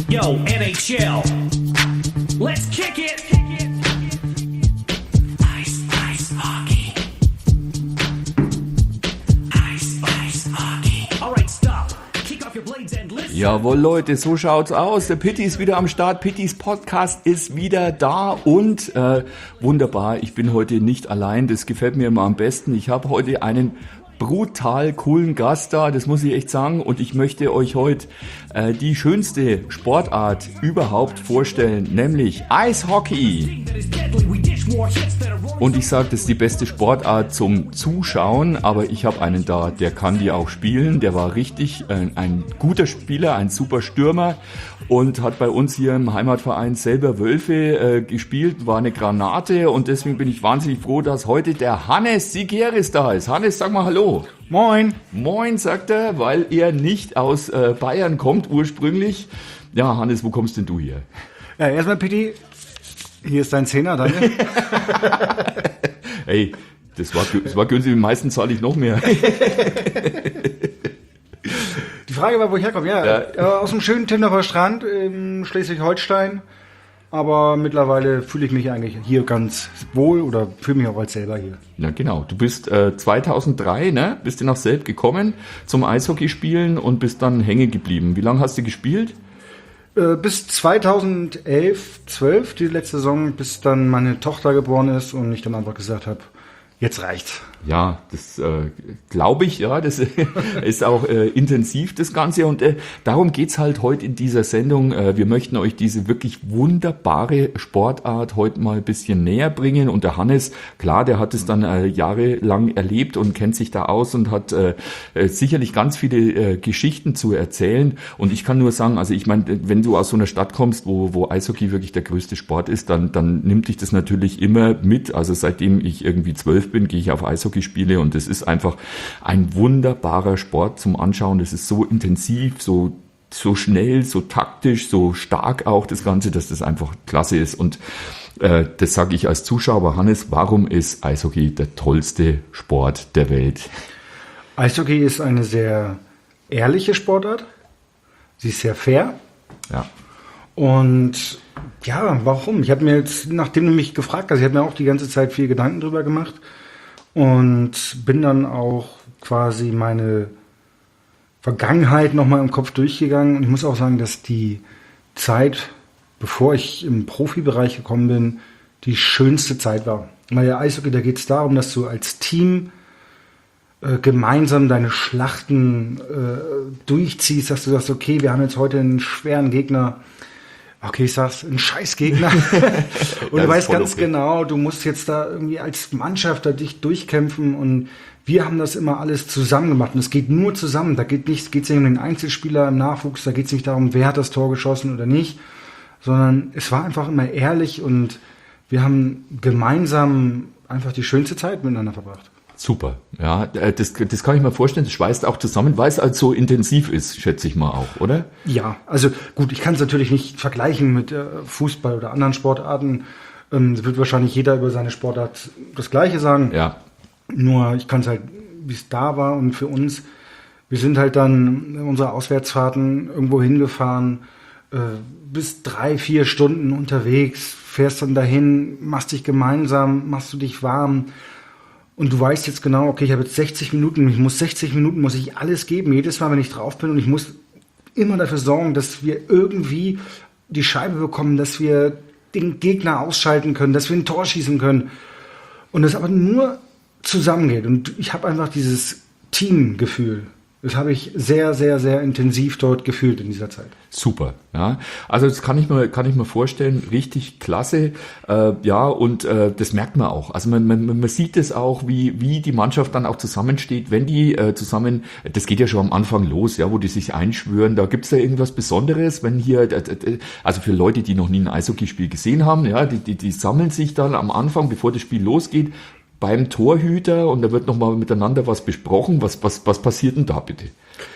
Yo, NHL. Let's kick it. Ice, ice, hockey. Ice, ice, hockey. All right, stop. Kick off your blades and listen. Jawohl, Leute, so schaut's aus. Der Pitti ist wieder am Start. Pittis Podcast ist wieder da und wunderbar. Ich bin heute nicht allein. Das gefällt mir immer am besten. Ich habe heute einen brutal coolen Gast da, das muss ich echt sagen, und ich möchte euch heute die schönste Sportart überhaupt vorstellen, nämlich Eishockey. Und ich sage, das ist die beste Sportart zum Zuschauen, aber ich habe einen da, der kann die auch spielen, der war richtig ein guter Spieler, ein super Stürmer und hat bei uns hier im Heimatverein selber Wölfe gespielt, war eine Granate und deswegen bin ich wahnsinnig froh, dass heute der Hannes Sigieris da ist. Hannes, sag mal Hallo. Moin. Moin, sagt er, weil er nicht aus Bayern kommt ursprünglich. Ja, Hannes, wo kommst denn du hier? Ja, erstmal Pitti, hier ist dein Zehner, danke. Hey, das war günstig, die meisten zahle ich noch mehr. Die Frage war, wo ich herkomme. Ja. Aus dem schönen Tinderer Strand in Schleswig-Holstein. Aber mittlerweile fühle ich mich eigentlich hier ganz wohl oder fühle mich auch als selber hier. Ja, genau. Du bist 2003, ne? Bist du nach Selb gekommen zum Eishockeyspielen und bist dann hängen geblieben. Wie lange hast du gespielt? Bis 2011, 12, die letzte Saison, bis dann meine Tochter geboren ist und ich dann einfach gesagt habe, jetzt reicht's. Ja, das glaube ich, ja, das ist auch intensiv, das Ganze. Und darum geht's halt heute in dieser Sendung. Wir möchten euch diese wirklich wunderbare Sportart heute mal ein bisschen näher bringen. Und der Hannes, klar, der hat es dann jahrelang erlebt und kennt sich da aus und hat sicherlich ganz viele Geschichten zu erzählen. Und ich kann nur sagen, also ich meine, wenn du aus so einer Stadt kommst, wo Eishockey wirklich der größte Sport ist, dann nimmt dich das natürlich immer mit. Also seitdem ich irgendwie 12 bin, gehe ich auf Eishockeyspiele und es ist einfach ein wunderbarer Sport zum Anschauen. Es ist so intensiv, so schnell, so taktisch, so stark auch das Ganze, dass das einfach klasse ist. Und das sage ich als Zuschauer. Hannes, warum ist Eishockey der tollste Sport der Welt? Eishockey ist eine sehr ehrliche Sportart. Sie ist sehr fair. Ja. Und ja, warum? Ich habe mir jetzt, nachdem du mich gefragt hast, ich habe mir auch die ganze Zeit viel Gedanken drüber gemacht und bin dann auch quasi meine Vergangenheit nochmal im Kopf durchgegangen. Und ich muss auch sagen, dass die Zeit, bevor ich im Profibereich gekommen bin, die schönste Zeit war. Weil der Eishockey, da geht es darum, dass du als Team gemeinsam deine Schlachten durchziehst, dass du sagst, okay, wir haben jetzt heute einen schweren Gegner. Okay, ich sag's, ein Scheißgegner. Und du weißt ganz genau, du musst jetzt da irgendwie als Mannschaft da dich durchkämpfen und wir haben das immer alles zusammen gemacht und es geht nur zusammen. Da geht's nicht um den Einzelspieler im Nachwuchs, da geht's nicht darum, wer hat das Tor geschossen oder nicht, sondern es war einfach immer ehrlich und wir haben gemeinsam einfach die schönste Zeit miteinander verbracht. Super, ja, das kann ich mir vorstellen, das schweißt auch zusammen, weil es halt so intensiv ist, schätze ich mal auch, oder? Ja, also gut, ich kann es natürlich nicht vergleichen mit Fußball oder anderen Sportarten. Wird wahrscheinlich jeder über seine Sportart das Gleiche sagen. Ja. Nur ich kann es halt, wie es da war und für uns, wir sind halt dann in unsere Auswärtsfahrten irgendwo hingefahren, bis 3-4 Stunden unterwegs, fährst dann dahin, machst dich gemeinsam, machst du dich warm. Und du weißt jetzt genau, okay, ich habe jetzt 60 Minuten, muss ich alles geben, jedes Mal, wenn ich drauf bin. Und ich muss immer dafür sorgen, dass wir irgendwie die Scheibe bekommen, dass wir den Gegner ausschalten können, dass wir ein Tor schießen können. Und das aber nur zusammengeht. Und ich habe einfach dieses Teamgefühl. Das habe ich sehr, sehr, sehr intensiv dort gefühlt in dieser Zeit. Super, ja. Also das kann ich mir vorstellen, richtig klasse, ja, und das merkt man auch. Also man sieht es auch, wie die Mannschaft dann auch zusammensteht, wenn die zusammen, das geht ja schon am Anfang los, ja, wo die sich einschwören. Da gibt's da irgendwas Besonderes, wenn hier, also für Leute, die noch nie ein Eishockeyspiel gesehen haben, ja, die sammeln sich dann am Anfang, bevor das Spiel losgeht, beim Torhüter und da wird nochmal miteinander was besprochen. Was passiert denn da bitte?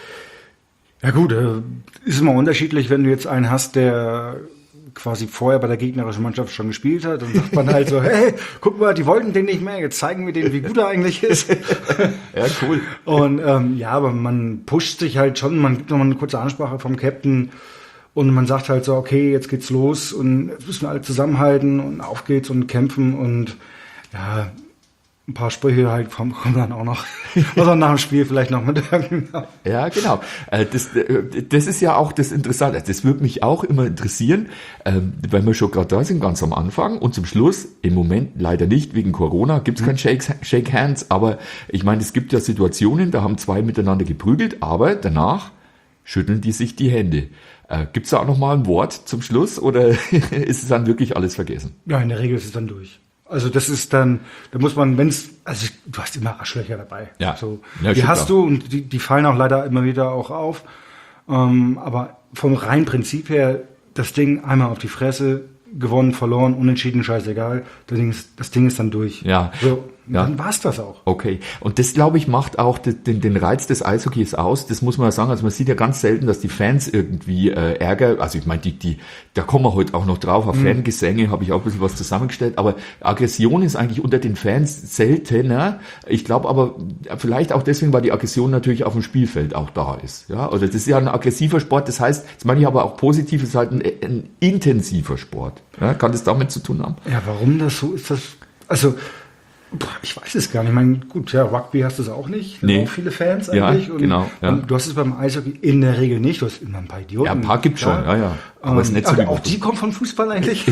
Ja gut, ist immer unterschiedlich, wenn du jetzt einen hast, der quasi vorher bei der gegnerischen Mannschaft schon gespielt hat, dann sagt man halt so, hey, guck mal, die wollten den nicht mehr, jetzt zeigen wir denen, wie gut er eigentlich ist. Ja, cool. Und ja, aber man pusht sich halt schon, man gibt nochmal eine kurze Ansprache vom Captain Und man sagt halt so, okay, jetzt geht's los und jetzt müssen wir alle zusammenhalten und auf geht's und kämpfen und ja, ein paar Sprüche halt kommen dann auch noch. Oder nach dem Spiel vielleicht noch mit irgendeinem. Ja, genau. Das ist ja auch das Interessante. Das würde mich auch immer interessieren, wenn wir schon gerade da sind, ganz am Anfang und zum Schluss, im Moment leider nicht, wegen Corona, gibt es kein Shake Hands, aber ich meine, es gibt ja Situationen, da haben zwei miteinander geprügelt, aber danach schütteln die sich die Hände. Gibt es da auch noch mal ein Wort zum Schluss oder ist es dann wirklich alles vergessen? Ja, in der Regel ist es dann durch. Also das ist dann, da muss man, du hast immer Arschlöcher dabei. Ja. So, Ja, die hast klar. du und die fallen auch leider immer wieder auch auf. Aber vom reinen Prinzip her, das Ding einmal auf die Fresse, gewonnen, verloren, unentschieden, scheißegal. Das Ding ist dann durch. Ja. So, Ja. dann war's das auch. Okay, und das, glaube ich, macht auch den Reiz des Eishockeys aus. Das muss man ja sagen. Also man sieht ja ganz selten, dass die Fans irgendwie Ärger, also ich meine, da kommen wir heute auch noch drauf, auf Fangesänge habe ich auch ein bisschen was zusammengestellt, aber Aggression ist eigentlich unter den Fans seltener. Ich glaube aber vielleicht auch deswegen, weil die Aggression natürlich auf dem Spielfeld auch da ist. Ja, also das ist ja ein aggressiver Sport, das heißt, das meine ich aber auch positiv, es ist halt ein intensiver Sport. Ja, kann das damit zu tun haben? Ja, warum das so ist, also, ich weiß es gar nicht. Ich meine, gut, ja, Rugby hast du es auch nicht. Da Nee. haben auch viele Fans Ja, eigentlich. genau, ja. Und du hast es beim Eishockey in der Regel nicht. Du hast immer ein paar Idioten. Ja, ein paar gibt's schon, ja. Aber es ist nicht so aber wie auch die kommen von Fußball eigentlich.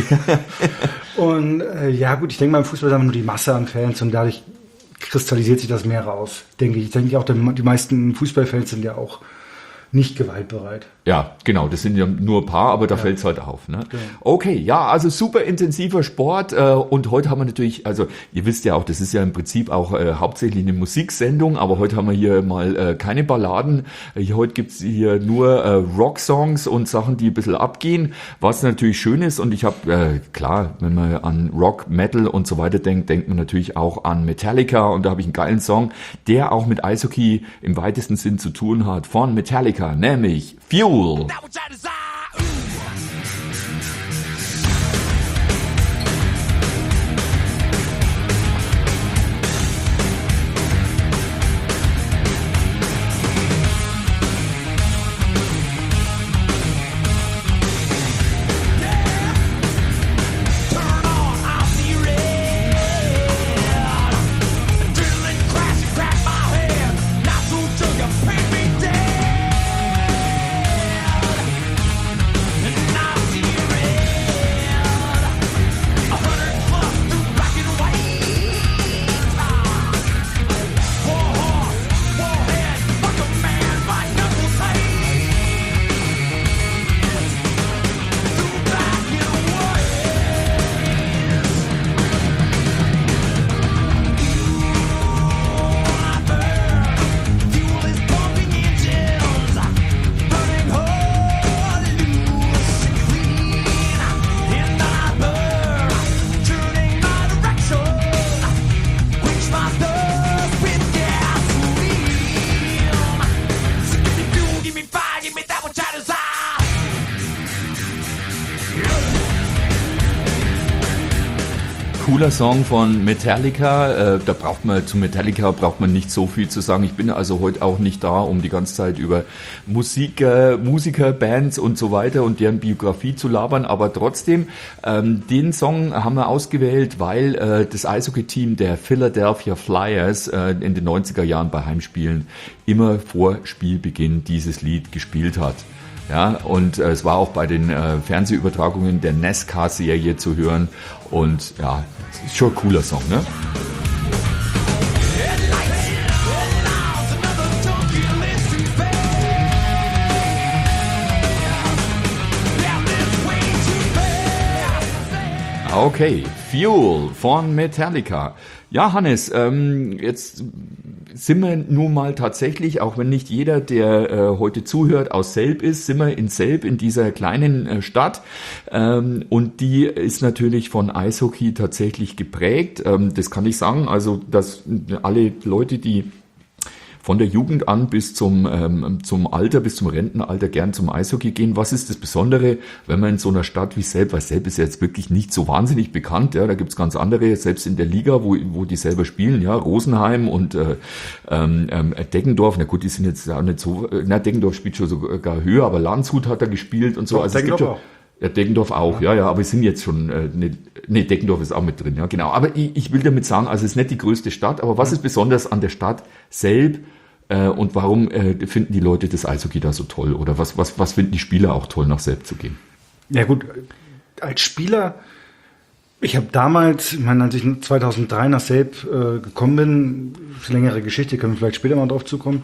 Und ja, gut, ich denke, beim Fußball haben wir nur die Masse an Fans und dadurch kristallisiert sich das mehr raus, denke ich. Ich denke auch, die meisten Fußballfans sind ja auch nicht gewaltbereit. Ja, genau, das sind ja nur ein paar, aber da fällt's halt auf. Ne? Okay, ja, also super intensiver Sport und heute haben wir natürlich, also ihr wisst ja auch, das ist ja im Prinzip auch hauptsächlich eine Musiksendung, aber heute haben wir hier mal keine Balladen. Heute gibt's hier nur Rocksongs und Sachen, die ein bisschen abgehen, was natürlich schön ist und ich habe, klar, wenn man an Rock, Metal und so weiter denkt, denkt man natürlich auch an Metallica und da habe ich einen geilen Song, der auch mit Eishockey im weitesten Sinn zu tun hat, von Metallica, nämlich Fuel. That which I desire. Turn on, I'll see red. Adrenaline crash, crack my head. Not so till you paint me dead. And I'll see red. 100 plus through black and white. War horse, warhead, fuck a man, my knuckles hate. Through black and white. Fuel is pumping engines, burning hot, loose and clean. And I burn, turning my direction, quench my thirst with gasoline. So give me fuel, give me fire, give me that which I desire. Cooler Song von Metallica. Zu Metallica braucht man nicht so viel zu sagen. Ich bin also heute auch nicht da, um die ganze Zeit über Musiker, Bands und so weiter und deren Biografie zu labern. Aber trotzdem, den Song haben wir ausgewählt, weil das Eishockey-Team der Philadelphia Flyers in den 90er Jahren bei Heimspielen immer vor Spielbeginn dieses Lied gespielt hat. Ja, und es war auch bei den Fernsehübertragungen der NASCAR-Serie zu hören. Und ja, ist schon ein cooler Song, ne? Headlights, headlights, another junkie lives to pay. Yeah, this way to pay. Okay, Fuel von Metallica. Ja, Hannes, jetzt sind wir nun mal tatsächlich, auch wenn nicht jeder, der heute zuhört, aus Selb ist, sind wir in Selb, in dieser kleinen Stadt. Und die ist natürlich von Eishockey tatsächlich geprägt. Das kann ich sagen, also dass alle Leute, die von der Jugend an bis zum Alter, bis zum Rentenalter gern zum Eishockey gehen. Was ist das Besondere, wenn man in so einer Stadt wie Selb, weil Selb ist ja jetzt wirklich nicht so wahnsinnig bekannt, ja, da gibt's ganz andere, selbst in der Liga, wo die selber spielen, ja, Rosenheim und Deggendorf, na gut, die sind jetzt auch nicht so, Deggendorf spielt schon sogar höher, aber Landshut hat da gespielt und so. Doch, also es gibt Deggendorf schon, ja, Deggendorf auch, ja, aber es sind jetzt schon, Deggendorf ist auch mit drin, ja, genau. Aber ich will damit sagen, also es ist nicht die größte Stadt, aber was ist besonders an der Stadt Selb und warum finden die Leute das Eishockey da so toll? Oder was finden die Spieler auch toll, nach Selb zu gehen? Ja gut, als Spieler, ich habe damals, ich meine, als ich 2003 nach Selb gekommen bin, das ist eine längere Geschichte, können wir vielleicht später mal drauf zukommen,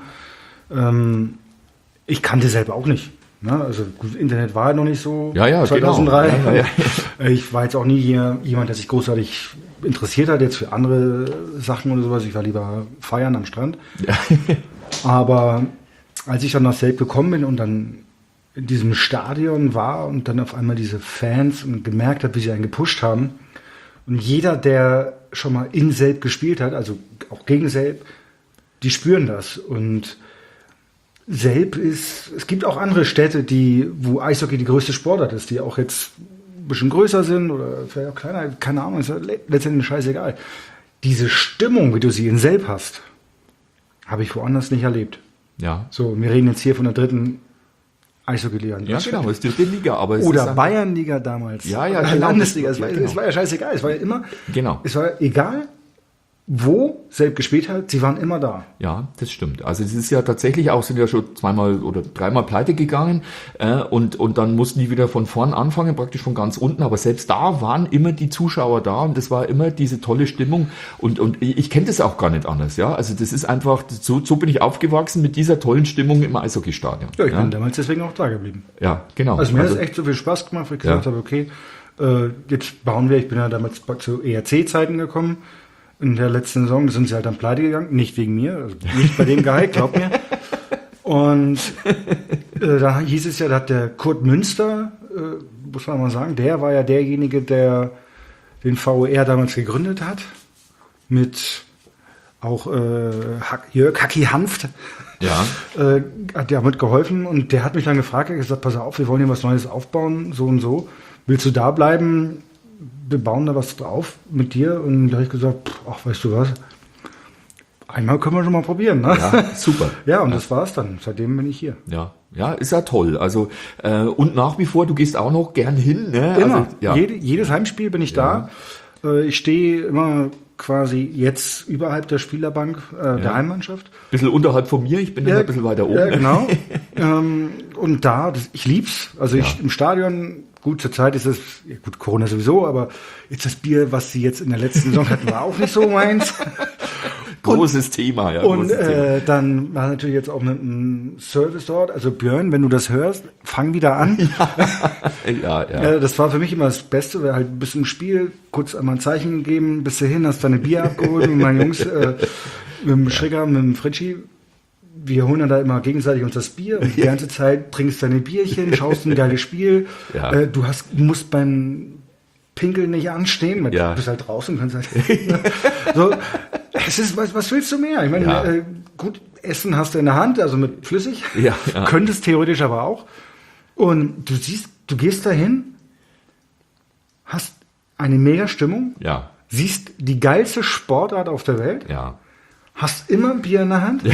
ich kannte Selb auch nicht. Ne? Also gut, Internet war ja noch nicht so 2003. Genau. Ja. Ich war jetzt auch nie jemand, der sich großartig interessiert hat, jetzt für andere Sachen oder sowas. Ich war lieber feiern am Strand. Ja. Aber als ich dann nach Selb gekommen bin und dann in diesem Stadion war und dann auf einmal diese Fans und gemerkt habe, wie sie einen gepusht haben. Und jeder, der schon mal in Selb gespielt hat, also auch gegen Selb, die spüren das. Und Selb es gibt auch andere Städte, wo Eishockey die größte Sportart ist, die auch jetzt ein bisschen größer sind oder vielleicht auch kleiner, keine Ahnung, ist ja letztendlich scheißegal. Diese Stimmung, wie du sie in Selb hast, habe ich woanders nicht erlebt. Ja. So, wir reden jetzt hier von der 3. Eishockey-Liga. Ja, genau, ist die Liga, aber es oder ist Bayernliga damals. Ja, genau. Landesliga, es Genau. war ja scheißegal, es war ja immer, Genau. es war egal, wo Selb gespielt hat, sie waren immer da. Ja, das stimmt. Also es ist ja tatsächlich auch, sind ja schon 2-mal oder 3-mal pleite gegangen und dann mussten die wieder von vorn anfangen, praktisch von ganz unten. Aber selbst da waren immer die Zuschauer da und das war immer diese tolle Stimmung und ich kenne das auch gar nicht anders. Ja, also das ist einfach, so bin ich aufgewachsen mit dieser tollen Stimmung im Eishockeystadion. Ja, ich bin damals deswegen auch da geblieben. Ja, genau. Also mir hat es echt so viel Spaß gemacht, weil ich gesagt habe, okay, jetzt bauen wir, ich bin ja damals zu ERC-Zeiten gekommen, in der letzten Saison, da sind sie halt dann pleite gegangen, nicht wegen mir, also nicht bei dem Gehalt, glaub mir. Und da hieß es ja, da hat der Kurt Münster, muss man mal sagen, der war ja derjenige, der den VOR damals gegründet hat, mit auch Jörg Hacki Hanft, hat ja mitgeholfen und der hat mich dann gefragt, er hat gesagt, pass auf, wir wollen hier was Neues aufbauen, so und so, willst du da bleiben? Wir bauen da was drauf mit dir und da habe ich gesagt, ach, weißt du was, einmal können wir schon mal probieren. Ne? Ja, super. Ja, und das war's dann. Seitdem bin ich hier. Ja, ist ja toll. Also und nach wie vor, du gehst auch noch gern hin. Ne? Immer. Also, Jedes Heimspiel bin ich da. Ich stehe immer quasi jetzt überhalb der Spielerbank der Heimmannschaft. Bisschen unterhalb von mir, ich bin immer ein bisschen weiter oben. Ja, genau. Und da, ich lieb's. Also im Stadion, gut, zur Zeit ist es, gut, Corona sowieso, aber jetzt das Bier, was sie jetzt in der letzten Saison hatten, war auch nicht so meins. Großes Thema, ja. Und dann war natürlich jetzt auch mit einem Service dort. Also Björn, wenn du das hörst, fang wieder an. Ja. Das war für mich immer das Beste, weil halt bis im Spiel kurz einmal ein Zeichen gegeben, bis dahin, hast deine Bier abgeholt mit meinen Jungs, mit dem Schrigger, mit dem Fritschi. Wir holen dann da immer gegenseitig uns das Bier und die ganze Zeit trinkst deine Bierchen, schaust ein geiles Spiel. Ja. Du musst beim Pinkeln nicht anstehen, weil du bist halt draußen und kannst halt so. Es ist, was willst du mehr? Ich meine, gut, Essen hast du in der Hand, also mit flüssig. Ja. Könntest theoretisch aber auch. Und du gehst dahin, hast eine mega Stimmung, siehst die geilste Sportart auf der Welt, hast immer ein Bier in der Hand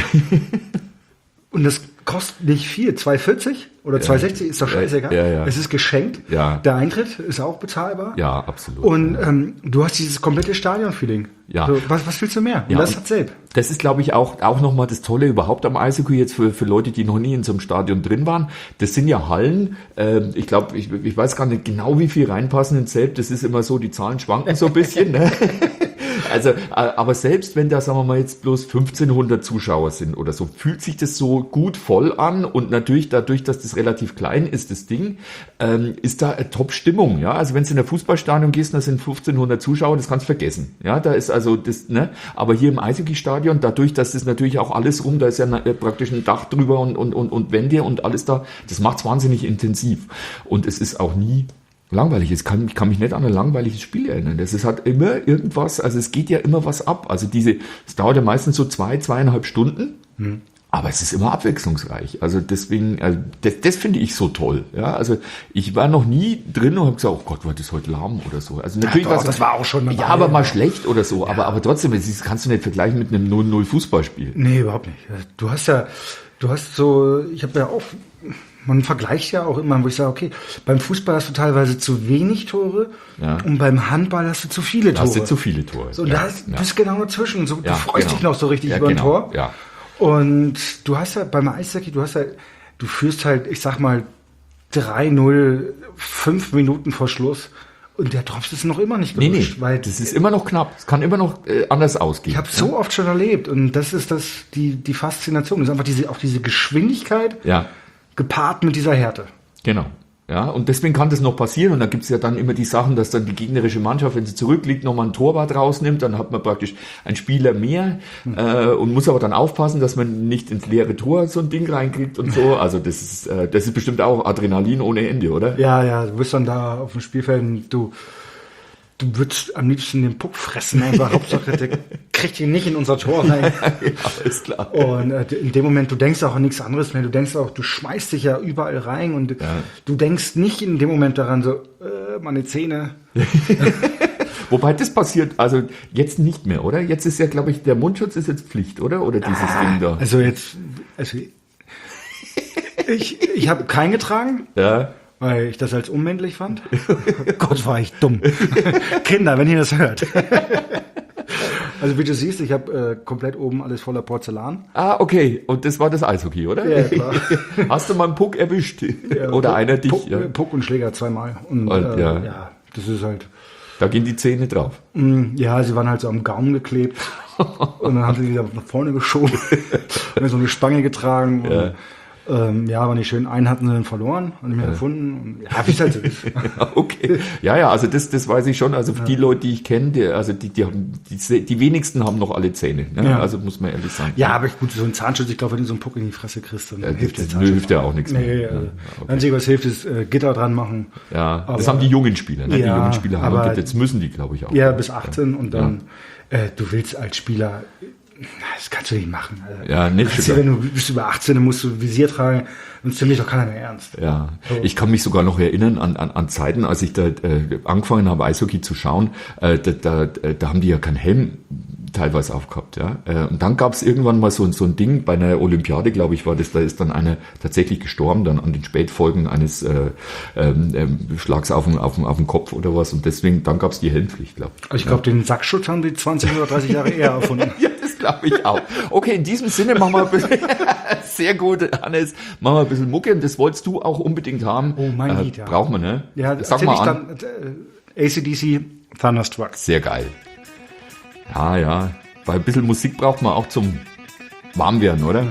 und das kostet nicht viel, 2,40 oder 2,60 ist doch scheißegal. Es ist geschenkt. Ja. Der Eintritt ist auch bezahlbar. Ja, absolut. Und du hast dieses komplette Stadion-Feeling. Ja. So, was willst du mehr? Und das hat Selb. Das ist, glaube ich, auch nochmal das Tolle überhaupt am Eishockey jetzt für Leute, die noch nie in so einem Stadion drin waren. Das sind ja Hallen. Ich glaube, ich weiß gar nicht genau, wie viel reinpassen in Selb. Das ist immer so, die Zahlen schwanken so ein bisschen. Ne? Also, aber selbst wenn da, sagen wir mal, jetzt bloß 1500 Zuschauer sind oder so, fühlt sich das so gut voll an und natürlich dadurch, dass das relativ klein ist, das Ding, ist da eine Top-Stimmung, ja. Also wenn du in ein Fußballstadion gehst, da sind 1500 Zuschauer, das kannst du vergessen, ja. Da ist also das, ne. Aber hier im Eishockeystadion, dadurch, dass das natürlich auch alles rum, da ist ja praktisch ein Dach drüber und Wände und alles da, das macht's wahnsinnig intensiv. Und es ist auch nie langweilig ist. Ich kann mich nicht an ein langweiliges Spiel erinnern. Es hat immer irgendwas, also es geht ja immer was ab. Also es dauert ja meistens so 2,5 Stunden. Aber es ist immer abwechslungsreich. Also deswegen, das finde ich so toll. Ja, also ich war noch nie drin und habe gesagt, oh Gott, war das heute lahm oder so. Also natürlich doch, das war auch schon dabei. Ja, aber mal schlecht oder so. Ja. Aber trotzdem, das kannst du nicht vergleichen mit einem 0-0 Fußballspiel. Nee, überhaupt nicht. Ich habe ja auch, man vergleicht ja auch immer, wo ich sage, okay, beim Fußball hast du teilweise zu wenig Tore und beim Handball hast du zu viele Tore. Hast du zu viele Tore. So, und da bist du genau dazwischen. So, du freust dich noch so richtig über ein genau, Tor. Ja. Und du hast ja beim Eishockey, du führst halt, ich sag mal, 3-0, 5 Minuten vor Schluss und der Drops ist noch immer nicht gerutscht. Nee, weil das ist immer noch knapp. Es kann immer noch anders ausgehen. Ich habe so oft schon erlebt und das ist die Faszination. Das ist einfach diese Geschwindigkeit gepaart mit dieser Härte. Genau. Ja, und deswegen kann das noch passieren und da gibt es ja dann immer die Sachen, dass dann die gegnerische Mannschaft, wenn sie zurückliegt, nochmal ein Torwart rausnimmt, dann hat man praktisch einen Spieler mehr und muss aber dann aufpassen, dass man nicht ins leere Tor so ein Ding reinkriegt und so. Also das ist bestimmt auch Adrenalin ohne Ende, oder? Ja, du bist dann da auf dem Spielfeld und du würdest am liebsten den Puck fressen, einfach. Hauptsache, der kriegt ihn nicht in unser Tor rein. Ja, ist klar. Und in dem Moment, du denkst auch an nichts anderes mehr. Du denkst auch, du schmeißt dich ja überall rein und du denkst nicht in dem Moment daran so, meine Zähne. Wobei das passiert, also jetzt nicht mehr, oder? Jetzt ist ja, glaube ich, der Mundschutz ist jetzt Pflicht, oder? Oder dieses Ding da? Also ich habe keinen getragen. Ja. Weil ich das als unmännlich fand. Gott, war ich dumm. Kinder, wenn ihr das hört. Also wie du siehst, ich habe komplett oben alles voller Porzellan. Ah, okay. Und das war das Eishockey, oder? Ja, klar. Hast du mal einen Puck erwischt? Ja, oder einer dich? Puck und Schläger zweimal. Und das ist halt... Da gehen die Zähne drauf. Ja, sie waren halt so am Gaumen geklebt. Und dann haben sie wieder nach vorne geschoben. Und so eine Spange getragen. Und, aber nicht schön. Einen hatten sie dann verloren und nicht mehr gefunden. Und, wie es halt so ist. Okay. Ja, also das weiß ich schon. Also die Leute, die ich kenne, die wenigsten haben noch alle Zähne. Ne? Ja. Also muss man ehrlich sagen. Ja, aber gut, so ein Zahnschutz, ich glaube, wenn du so einen Puck in die Fresse kriegst, dann hilft der Zahnschutz. Hilft ja auch nichts mehr. Nee, okay. Einzige, was hilft, ist Gitter dran machen. Ja, aber, das haben die jungen Spieler. Ne? Die jungen Spieler haben Gitter. Jetzt müssen die, glaube ich, auch. Ja, bis 18 und dann, du willst als Spieler... Das kannst du nicht machen. Also, ja, nicht. Wenn du bist über 18, dann musst du Visier tragen, sonst nimmt dich doch keiner mehr ernst. Ja, so. Ich kann mich sogar noch erinnern an Zeiten, als ich da angefangen habe, Eishockey zu schauen, da haben die ja keinen Helm teilweise aufgehabt, ja. Und dann gab es irgendwann mal so ein Ding, bei einer Olympiade, glaube ich, war das, da ist dann einer tatsächlich gestorben, dann an den Spätfolgen eines Schlags auf den Kopf oder was. Und deswegen, dann gab es die Helmpflicht, glaube ich. Also ich glaube, den Sackschutz haben die 20 oder 30 Jahre eher erfunden. Ja, das glaube ich auch. Okay, in diesem Sinne machen wir ein bisschen, sehr gut, Hannes, machen wir ein bisschen Mucke. Und das wolltest du auch unbedingt haben. Oh, mein Lied, ja. Braucht man, ne? Ja, sag mal an. AC/DC, Thunderstruck. Sehr geil. Ja. Weil ein bisschen Musik braucht man auch zum Warmwerden, oder?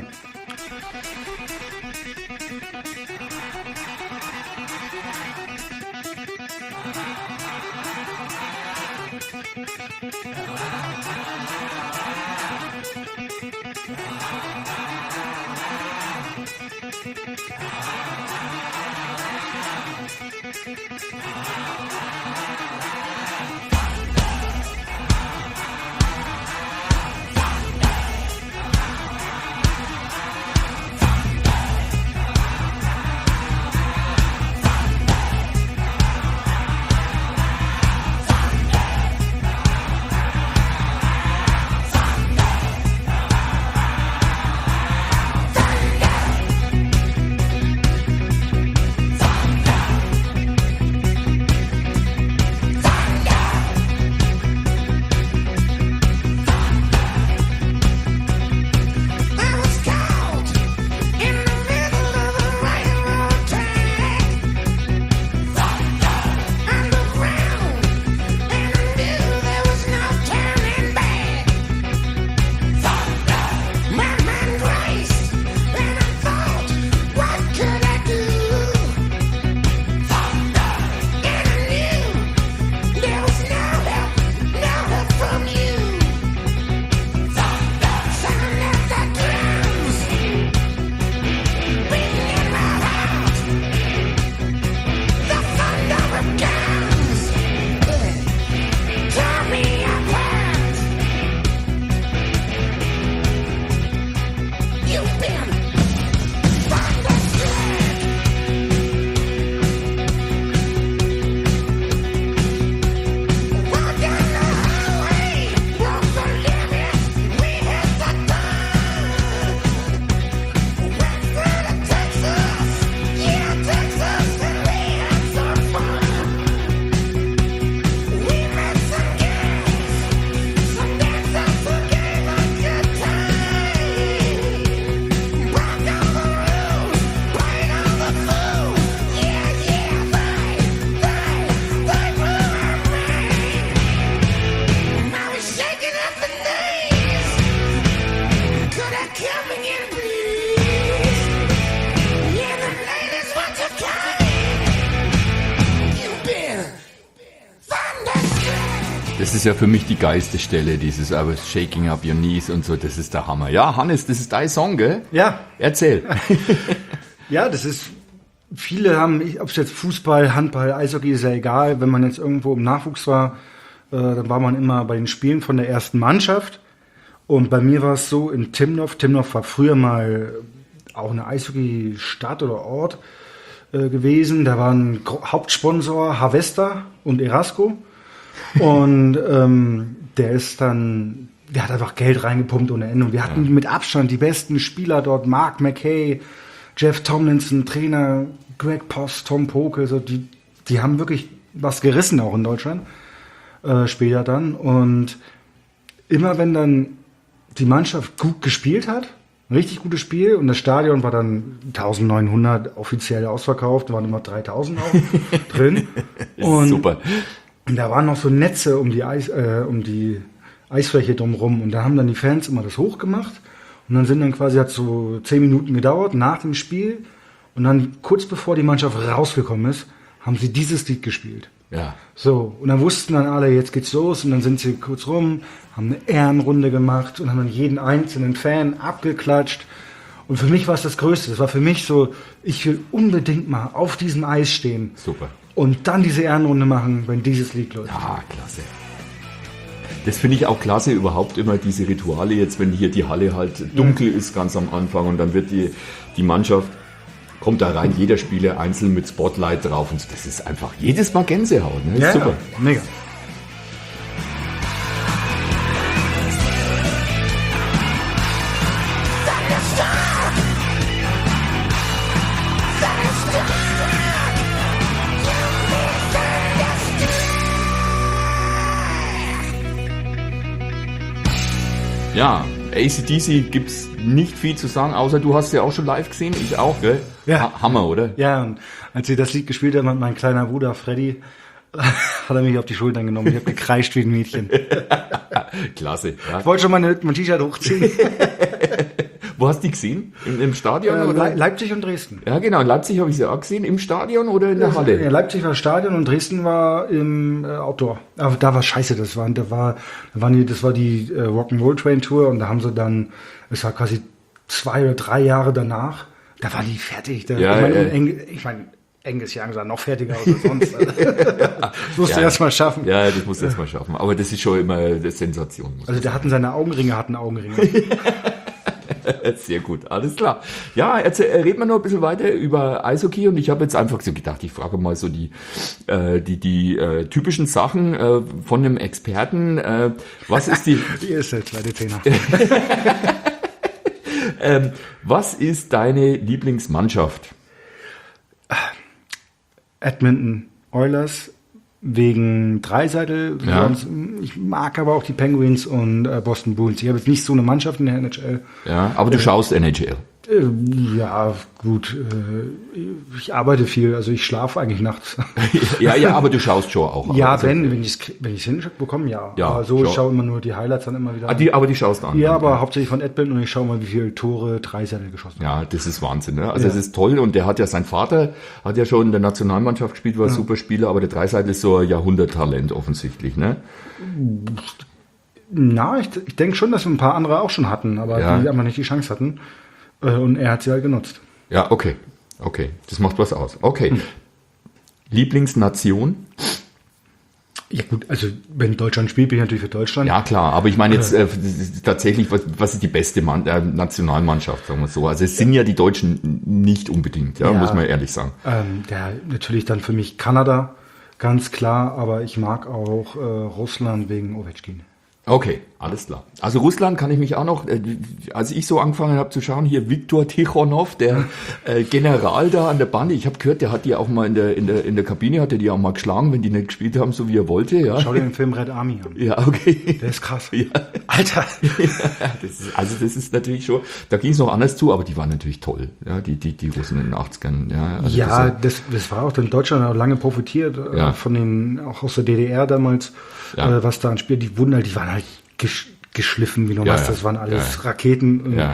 Das ist ja für mich die geilste Stelle, dieses I was shaking up your knees und so, das ist der Hammer. Ja, Hannes, das ist dein Song, gell? Ja. Erzähl. Ja, das ist, viele haben, ob es jetzt Fußball, Handball, Eishockey, ist ja egal, wenn man jetzt irgendwo im Nachwuchs war, dann war man immer bei den Spielen von der ersten Mannschaft. Und bei mir war es so in Timmendorf. Timmendorf war früher mal auch eine Eishockey-Stadt oder Ort gewesen. Da waren Hauptsponsor Havesta und Erasco. Und der hat einfach Geld reingepumpt ohne Ende. Und wir hatten mit Abstand die besten Spieler dort. Mark McKay, Jeff Tomlinson, Trainer, Greg Post, Tom Poke. So die haben wirklich was gerissen auch in Deutschland. Später dann. Und immer wenn dann die Mannschaft gut gespielt hat, ein richtig gutes Spiel, und das Stadion war dann 1900 offiziell ausverkauft, waren immer 3000 auch drin. Und super. da waren noch so Netze um die Eisfläche drumherum, und da haben dann die Fans immer das hochgemacht, und dann hat so 10 Minuten gedauert nach dem Spiel, und dann kurz bevor die Mannschaft rausgekommen ist, haben sie dieses Lied gespielt. Ja. So, und dann wussten dann alle, jetzt geht's los, und dann sind sie kurz rum, haben eine Ehrenrunde gemacht und haben dann jeden einzelnen Fan abgeklatscht. Und für mich war es das Größte. Das war für mich so, ich will unbedingt mal auf diesem Eis stehen. Super. Und dann diese Ehrenrunde machen, wenn dieses Lied läuft. Ja, klasse. Das finde ich auch klasse, überhaupt immer diese Rituale jetzt, wenn hier die Halle halt dunkel ist ganz am Anfang, und dann wird die Mannschaft, kommt da rein, jeder Spieler einzeln mit Spotlight drauf, und das ist einfach jedes Mal Gänsehaut. Ne? Ja, Super. ja, mega. Ja, AC/DC gibt's nicht viel zu sagen, außer du hast ja auch schon live gesehen, ich auch, gell? Ja. Hammer, oder? Ja, und als sie das Lied gespielt haben, hat mein kleiner Bruder Freddy, hat er mich auf die Schultern genommen. Ich habe gekreischt wie ein Mädchen. Klasse. Ja. Ich wollte schon mein T-Shirt hochziehen. Wo hast du die gesehen? Im Stadion? Oder? Leipzig und Dresden. Ja, genau. In Leipzig habe ich sie auch gesehen. Im Stadion oder in der Halle? Ja, Leipzig war Stadion und Dresden war im Outdoor. Aber da war scheiße. Das war die Rock'n'Roll Train Tour, und da haben sie dann, es war quasi 2 oder 3 Jahre danach, da waren die fertig. Ich meine, Angus Young sah noch fertiger aus als sonst. Das musste er erst mal schaffen. Ja, das musste er erst mal schaffen. Aber das ist schon immer eine Sensation. Also der hatten seine Augenringe, Sehr gut, alles klar. Ja, reden wir noch ein bisschen weiter über Eishockey, und ich habe jetzt einfach so gedacht, ich frage mal so die typischen Sachen von einem Experten. Was ist die... Hier ist der zweite Zehner. Was ist deine Lieblingsmannschaft? Edmonton Oilers wegen Draisaitl. Ja. Ich mag aber auch die Penguins und Boston Bruins. Ich habe jetzt nicht so eine Mannschaft in der NHL. Ja, aber du schaust NHL. Ja, gut. Ich arbeite viel, also ich schlafe eigentlich nachts. Ja, aber du schaust schon auch. Ja, also, wenn ich es hinbekomme, ja. Ja, Aber so, ich schon. schaue immer nur die Highlights dann immer wieder an. aber die schaust an. Ja, aber hauptsächlich von Edmonton, und ich schaue mal, wie viele Tore Draisaitl geschossen hat. Ja, das ist Wahnsinn. Ne? Also das ist toll, und der hat ja, sein Vater hat ja schon in der Nationalmannschaft gespielt, war ein super Spieler, aber der Draisaitl ist so ein Jahrhunderttalent offensichtlich. Ne? Na, ich denke schon, dass ein paar andere auch schon hatten, aber die einfach nicht die Chance hatten. Und er hat sie halt genutzt. Ja, okay. Das macht was aus. Okay. Lieblingsnation? Ja gut, also wenn Deutschland spielt, bin ich natürlich für Deutschland. Ja, klar, aber ich meine jetzt tatsächlich, was ist die beste Nationalmannschaft, sagen wir so. Also es sind ja die Deutschen nicht unbedingt, muss man ehrlich sagen. Natürlich dann für mich Kanada, ganz klar, aber ich mag auch Russland wegen Ovechkin. Okay, alles klar. Also Russland kann ich mich auch noch, als ich so angefangen habe zu schauen, hier Viktor Tikhonov, der General da an der Bande, ich habe gehört, der hat die auch mal in der Kabine, hat er die auch mal geschlagen, wenn die nicht gespielt haben, so wie er wollte. Ja. Schau dir den Film Red Army an. Ja, okay. Der ist krass. Ja. Alter! Ja, das ist natürlich schon, da ging es noch anders zu, aber die waren natürlich toll, ja, die Russen in den 80ern. Ja, also das war auch in Deutschland auch lange profitiert, von den, auch aus der DDR damals, was da an Spiel, die waren halt geschliffen wie noch was, das waren alles Raketen. Und,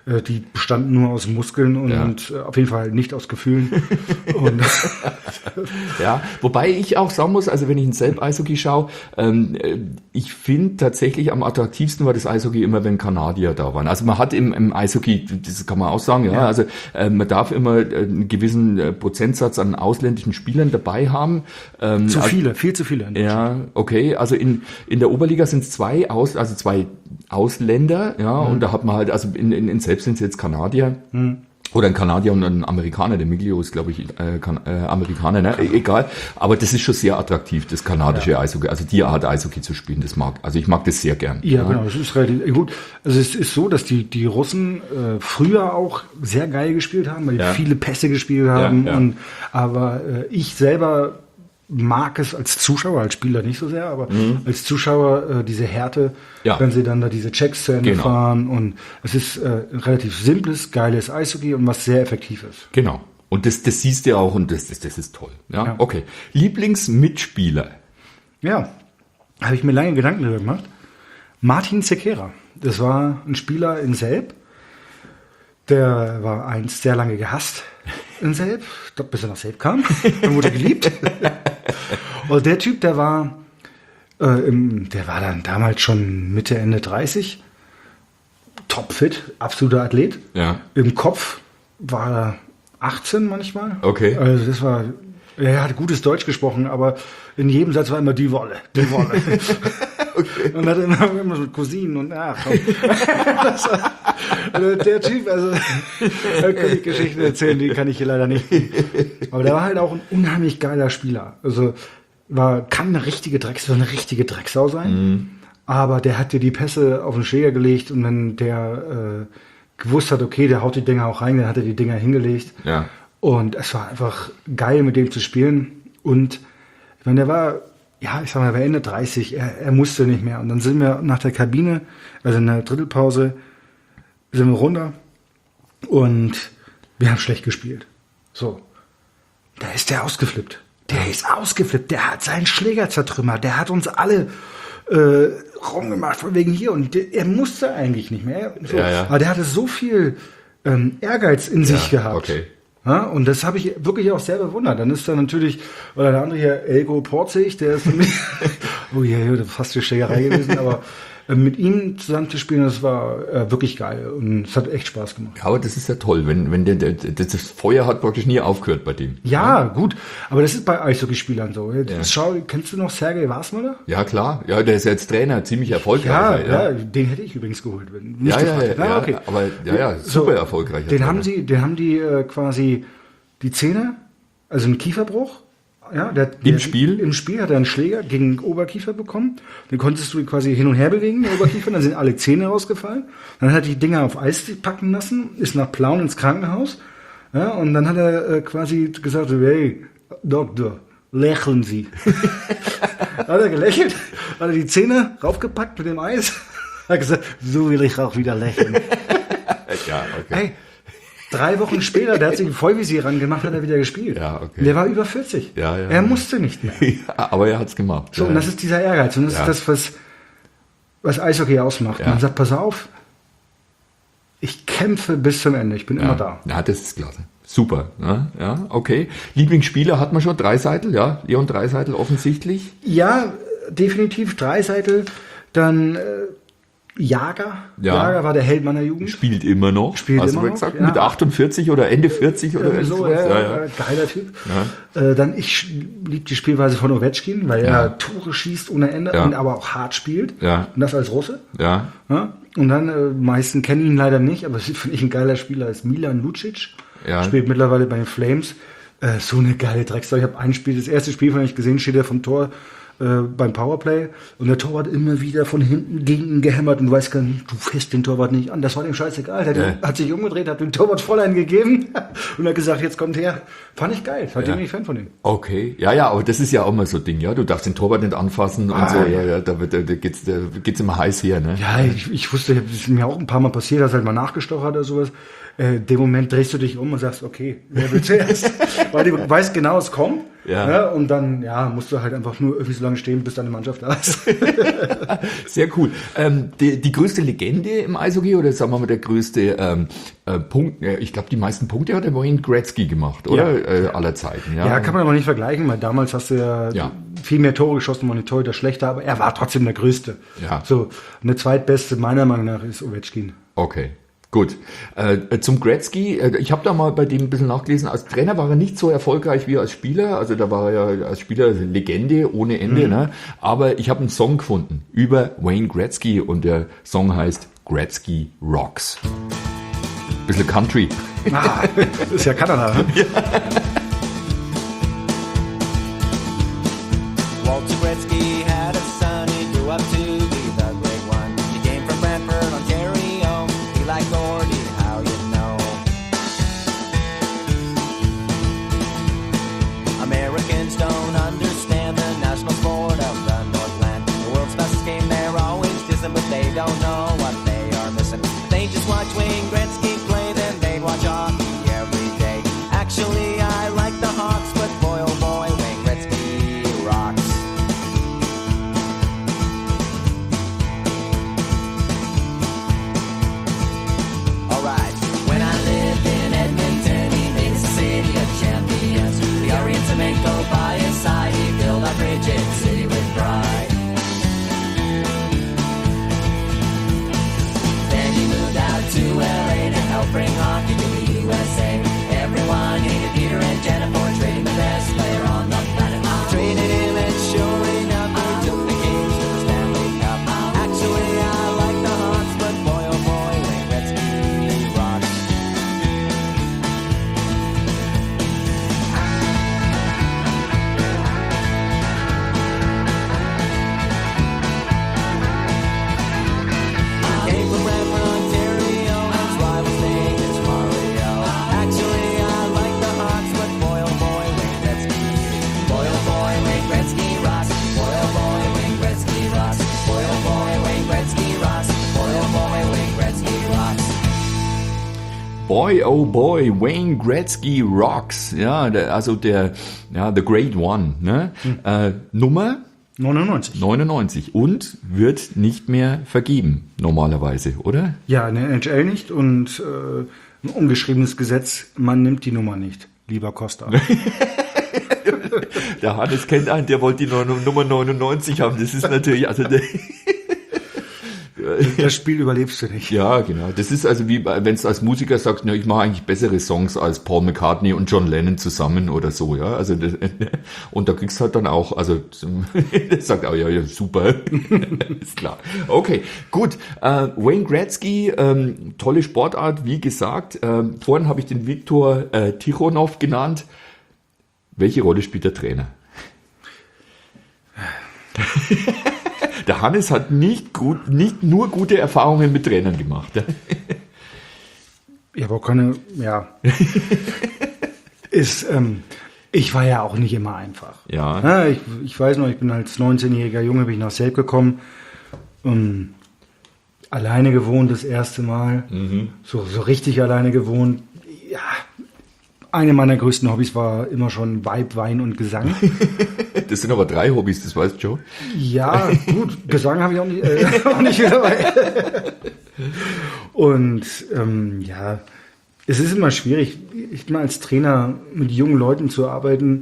Die bestanden nur aus Muskeln und auf jeden Fall nicht aus Gefühlen. Und Ja, wobei ich auch sagen muss, also wenn ich in Selb-Eishockey schaue, ich finde tatsächlich am attraktivsten war das Eishockey immer, wenn Kanadier da waren. Also man hat im Eishockey, das kann man auch sagen, ja, also man darf immer einen gewissen Prozentsatz an ausländischen Spielern dabei haben. zu viele, viel zu viele. Ja, okay. Also in der Oberliga sind es zwei Ausländer, ja, und da hat man halt, also in Selb sind es jetzt Kanadier. Oder ein Kanadier und ein Amerikaner, der Miglio ist, glaube ich, Amerikaner, ne? Egal. Aber das ist schon sehr attraktiv, das kanadische Eishockey, also die Art Eishockey zu spielen, also ich mag das sehr gern. Ja, genau, das ist relativ gut. Also es ist so, dass die Russen früher auch sehr geil gespielt haben, weil die viele Pässe gespielt haben. Ja. Aber ich selber mag es als Zuschauer, als Spieler nicht so sehr, aber als Zuschauer diese Härte, wenn sie dann da diese Checks zu Ende fahren. Und es ist ein relativ simples, geiles Eishockey und was sehr effektiv ist. Genau. Und das siehst du auch und das ist toll. Ja, okay. Lieblingsmitspieler. Ja, habe ich mir lange Gedanken darüber gemacht. Martin Sekera, das war ein Spieler in Selb. Der war einst sehr lange gehasst in Selb, bis er nach Selb kam. Dann wurde er geliebt. Und der Typ, der war dann damals schon Mitte, Ende 30. Topfit, absoluter Athlet. Ja. Im Kopf war er 18 manchmal. Okay. Also das war, er hat gutes Deutsch gesprochen, aber in jedem Satz war immer die Wolle, die Wolle. Okay. Und hat immer so Cousinen und also der Typ, also da kann ich Geschichten erzählen, die kann ich hier leider nicht. Aber der war halt auch ein unheimlich geiler Spieler. Also kann eine richtige Drecksau sein. Aber der hat dir die Pässe auf den Schläger gelegt und wenn der gewusst hat, okay, der haut die Dinger auch rein, dann hat er die Dinger hingelegt. Ja. Und es war einfach geil, mit dem zu spielen. Und ich meine, der war, ja, ich sag mal, er war Ende 30, er musste nicht mehr. Und dann sind wir nach der Kabine, also in der Drittelpause, sind wir runter und wir haben schlecht gespielt. So. Da ist der ausgeflippt. Der ist ausgeflippt. Der hat seinen Schläger zertrümmert. Der hat uns alle rumgemacht, von wegen hier. Und er musste eigentlich nicht mehr. So. Ja. Aber der hatte so viel Ehrgeiz in sich gehabt. Okay. Ja, und das habe ich wirklich auch sehr bewundert. Dann ist da natürlich, oder der andere hier, Elko Porzig, der ist mit oh ja, das ist fast die Schlägerei gewesen, aber mit ihm zusammen zu spielen, das war wirklich geil und es hat echt Spaß gemacht. Ja, aber das ist ja toll, wenn das Feuer hat praktisch nie aufgehört bei dem. Ja, gut, aber das ist bei Eishockeyspielern so. Kennst du noch Sergei Wasmöller? Ja, klar. Ja, der ist jetzt Trainer, ziemlich erfolgreich. Ja, den hätte ich übrigens geholt. Okay. Aber super so, erfolgreich. Den haben die quasi die Zähne, also einen Kieferbruch. Ja, Im Spiel hat er einen Schläger gegen den Oberkiefer bekommen. Den konntest du quasi hin und her bewegen, den Oberkiefer. Dann sind alle Zähne rausgefallen. Dann hat er die Dinger auf Eis packen lassen, ist nach Plauen ins Krankenhaus. Ja, und dann hat er quasi gesagt, hey, Doktor, lächeln Sie. Hat er gelächelt, hat er die Zähne raufgepackt mit dem Eis. Hat gesagt, so will ich auch wieder lächeln. Ja, okay. Hey, 3 Wochen später, der hat sich ein Vollvisier rangemacht, hat er wieder gespielt. Ja, okay. Der war über 40. Ja. Er musste nicht mehr. Ja, aber er hat's gemacht. So, und das ist dieser Ehrgeiz. Und das ist das, was Eishockey ausmacht. Man sagt, pass auf, ich kämpfe bis zum Ende. Ich bin immer da. Ja, das ist klasse. Super. Ja, okay. Lieblingsspieler hat man schon, Draisaitl, ja? Leon Draisaitl offensichtlich. Ja, definitiv Draisaitl. Dann Jager. Ja. Jager war der Held meiner Jugend. Spielt immer noch. Hast du gesagt? Ja. Mit 48 oder Ende 40 oder so. Geiler Typ. Ja. Dann ich liebe die Spielweise von Ovechkin, weil er Tore schießt ohne Ende und aber auch hart spielt. Ja. Und das als Russe. Ja. Und dann, meisten kennen ihn leider nicht, aber finde ich ein geiler Spieler, ist Milan Lucic. Ja. Spielt mittlerweile bei den Flames. So eine geile Drecksau. Ich habe das erste Spiel von euch gesehen, steht er vom Tor beim Powerplay und der Torwart immer wieder von hinten gegen ihn gehämmert und du weißt gar nicht, du fährst den Torwart nicht an. Das war dem scheißegal. Der hat sich umgedreht, hat dem Torwart Fräulein gegeben und hat gesagt, jetzt kommt her. Fand ich geil. Seitdem bin ich Fan von ihm. Okay. Ja, aber das ist ja auch mal so ein Ding, ja. Du darfst den Torwart nicht anfassen und so. Ja, da geht's immer heiß her, ne? Ja, ich wusste, das ist mir auch ein paar Mal passiert, dass halt mal nachgestochen hat oder sowas. dem Moment drehst du dich um und sagst, okay, wer will zuerst? Weil du weißt genau, es kommt. Ja. Ne? Und dann musst du halt einfach nur irgendwie so lange stehen, bis deine Mannschaft da ist. Sehr cool. Die größte Legende im Eishockey oder sagen wir mal der größte Punkt, ich glaube, die meisten Punkte hat der Wayne Gretzky gemacht, oder? Ja. Aller Zeiten. Ja, kann man aber nicht vergleichen, weil damals hast du ja viel mehr Tore geschossen, war nicht Torhüter schlechter, aber er war trotzdem der Größte. Ja. So, eine zweitbeste meiner Meinung nach ist Ovechkin. Okay. Gut. Zum Gretzky, ich habe da mal bei dem ein bisschen nachgelesen, als Trainer war er nicht so erfolgreich wie als Spieler, also da war er ja als Spieler Legende ohne Ende, ne? Aber ich habe einen Song gefunden über Wayne Gretzky und der Song heißt Gretzky Rocks. Bisschen Country. Ah, das ist ja Kanada. Ne? Walter Gretzky had a son, he grew up to be the great one. He came from Brantford, Ontario, he liked Gordy, how you know. Americans don't understand the national sport of the Northland. The world's best game, they're always dissing, but they don't know what they are missing. If they just watch Wayne Gretzky play, then they'd watch hockey every day. Actually, I like the Hawks, but boy, oh boy, Wayne Gretzky rocks. Alright, when I lived in Edmonton, he made the city of champions. The Orients and Mako by his side, he filled our frigid city with pride. Then he moved out to LA to help bring hockey to the USA. Everyone hated Peter and Janet for trading the best player on the planet. Traded him and sure enough, he took the Kings to the Stanley Cup. Actually, I like the Hawks, but boy oh boy, Wayne Gretzky rocks. Came from Brantford, Ontario, his rival's name is Mario. Actually, I like the Hawks, but boy oh boy, Wayne Gretzky. Boy oh boy, Wayne Gretzky rocks. Boy oh boy, Wayne Gretzky rocks. Boy oh boy, Wayne Gretzky rocks. Boy oh boy, Wayne Gretzky rocks. Boy, oh boy, Wayne Gretzky rocks. Ja, the Great One. Ne? Nummer 99. 99 und wird nicht mehr vergeben, normalerweise, oder? Ja, in der NHL nicht und ein ungeschriebenes Gesetz, man nimmt die Nummer nicht, lieber Costa. Der Hannes kennt einen, der wollte die Nummer 99 haben. Das ist natürlich, also Das Spiel überlebst du nicht. ja, genau. Das ist also wie, wenn du als Musiker sagst, na, ich mache eigentlich bessere Songs als Paul McCartney und John Lennon zusammen oder so, ja. Also und da kriegst du halt dann auch, also der sagt auch, ja, super, ist klar. Okay, gut. Wayne Gretzky, tolle Sportart, wie gesagt. Vorhin habe ich den Viktor Tichonov genannt. Welche Rolle spielt der Trainer? Der Hannes hat nicht nur gute Erfahrungen mit Trainern gemacht. Ja, aber ich war ja auch nicht immer einfach. Ja. Ich weiß noch, ich bin als 19-jähriger Junge bin ich nach Selb gekommen, alleine gewohnt das erste Mal, so richtig alleine gewohnt. Ja, eine meiner größten Hobbys war immer schon Weib, Wein und Gesang. Das sind aber 3 Hobbys, das weißt du schon. Ja, gut, Gesang habe ich auch nicht dabei. Und es ist immer schwierig, ich bin als Trainer mit jungen Leuten zu arbeiten,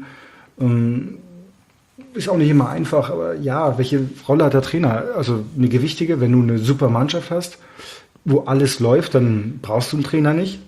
ist auch nicht immer einfach, aber ja, welche Rolle hat der Trainer? Also eine gewichtige, wenn du eine super Mannschaft hast, wo alles läuft, dann brauchst du einen Trainer nicht.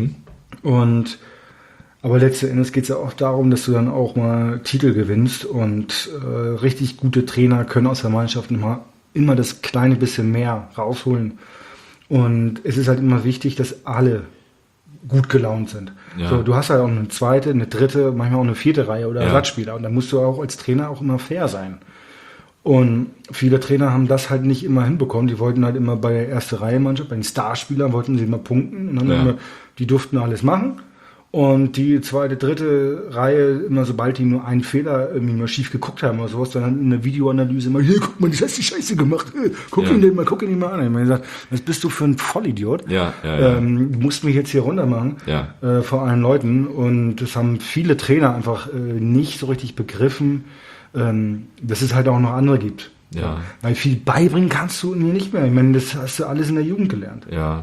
Aber letzten Endes geht es ja auch darum, dass du dann auch mal Titel gewinnst und richtig gute Trainer können aus der Mannschaft immer das kleine bisschen mehr rausholen. Und es ist halt immer wichtig, dass alle gut gelaunt sind. Ja. So, du hast halt auch eine zweite, eine dritte, manchmal auch eine vierte Reihe oder Ersatzspieler. Und da musst du auch als Trainer auch immer fair sein. Und viele Trainer haben das halt nicht immer hinbekommen. Die wollten halt immer bei der erste Reihe Mannschaft, bei den Starspielern wollten sie immer punkten. Und dann die durften alles machen. Und die zweite, dritte Reihe, immer sobald die nur einen Fehler irgendwie mal schief geguckt haben oder sowas, dann in der Videoanalyse immer, hier, guck mal, das hast du scheiße gemacht. Guck ihn den mal an. Ich meine, gesagt, was bist du für ein Vollidiot? Ja. Du musst mich jetzt hier runter machen vor allen Leuten. Und das haben viele Trainer einfach nicht so richtig begriffen, dass es halt auch noch andere gibt. Ja. Weil viel beibringen kannst du mir nicht mehr. Ich meine, das hast du alles in der Jugend gelernt. Ja.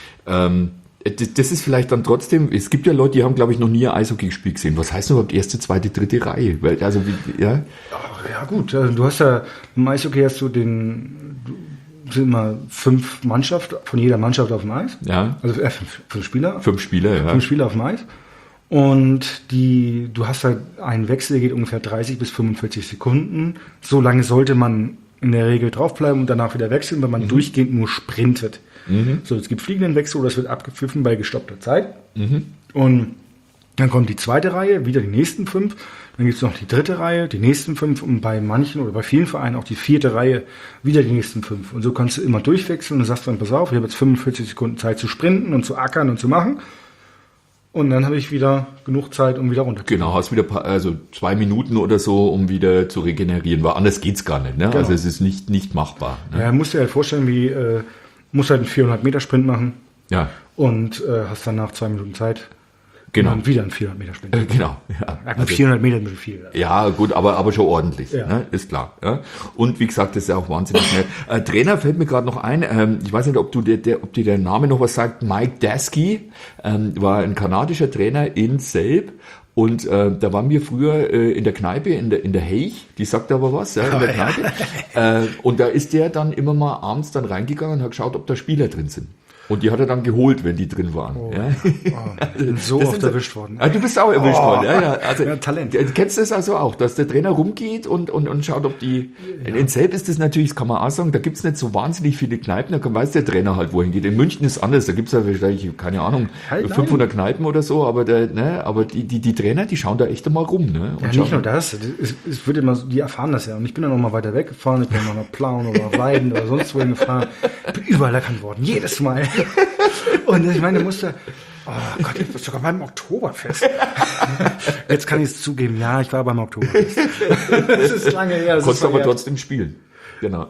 Das ist vielleicht dann trotzdem, es gibt ja Leute, die haben, glaube ich, noch nie ein Eishockey-Spiel gesehen. Was heißt denn überhaupt erste, zweite, dritte Reihe? Also, ja. Ja gut, also du hast ja, im Eishockey hast du sind immer 5 Mannschaften, von jeder Mannschaft auf dem Eis. Ja. Also 5 Spieler. 5 Spieler, ja. 5 Spieler auf dem Eis. Und du hast halt einen Wechsel, der geht ungefähr 30 bis 45 Sekunden. So lange sollte man in der Regel draufbleiben und danach wieder wechseln, wenn man durchgehend nur sprintet. So, es gibt fliegenden Wechsel, das wird abgepfiffen bei gestoppter Zeit. Und dann kommt die zweite Reihe, wieder die nächsten 5. Dann gibt es noch die dritte Reihe, die nächsten 5 und bei manchen oder bei vielen Vereinen auch die vierte Reihe, wieder die nächsten 5. Und so kannst du immer durchwechseln und sagst dann, pass auf, ich habe jetzt 45 Sekunden Zeit zu sprinten und zu ackern und zu machen. Und dann habe ich wieder genug Zeit, um wieder runterzukommen. Genau, hast wieder 2 Minuten oder so, um wieder zu regenerieren, weil anders geht's gar nicht. Ne? Genau. Also es ist nicht machbar. Ne? Ja, musst dir halt vorstellen, musst halt einen 400-Meter-Sprint machen Ja, und hast dann nach 2 Minuten Zeit. genau. Und dann wieder einen 400-Meter-Sprint. Genau. Ja. Ja, gut, 400 Meter ist ein bisschen viel. Ja, gut, aber schon ordentlich, Ja. ne? Ist klar. Ja? Und wie gesagt, das ist ja auch wahnsinnig schnell. Trainer fällt mir gerade noch ein, ich weiß nicht, ob dir der Name noch was sagt, Mike Daskey, war ein kanadischer Trainer in Selb. Und da waren wir früher in der Kneipe, in der Heich, die sagt aber was, ja, in der Kneipe. Und da ist der dann immer mal abends dann reingegangen und hat geschaut, ob da Spieler drin sind. Und die hat er dann geholt, wenn die drin waren. Ja. Ich bin so Das oft sind erwischt worden. Ah, du bist auch erwischt worden. Ja. Also, Ja, Talent. Kennst du das also auch, dass der Trainer rumgeht und schaut, ob die... In Selb ist das natürlich, das kann man auch sagen, da gibt's nicht so wahnsinnig viele Kneipen, da weiß der Trainer halt, wohin geht. In München ist anders, da gibt's ja vielleicht, keine Ahnung, Halt, 500 Kneipen oder so, aber die Trainer, die schauen da echt einmal rum. Ne? Ja, nicht nur das. Es wird immer, die erfahren das ja. Und ich bin dann noch mal weiter weggefahren. Ich bin noch nach Plauen oder Weiden oder sonst wohin gefahren. Bin überall erkannt worden. Jedes Mal. Und ich meine, musste, oh Gott, ich war sogar beim Oktoberfest. Jetzt kann ich es zugeben. Ja, ich war beim Oktoberfest. Das ist lange her. Konntest aber trotzdem spielen. Genau.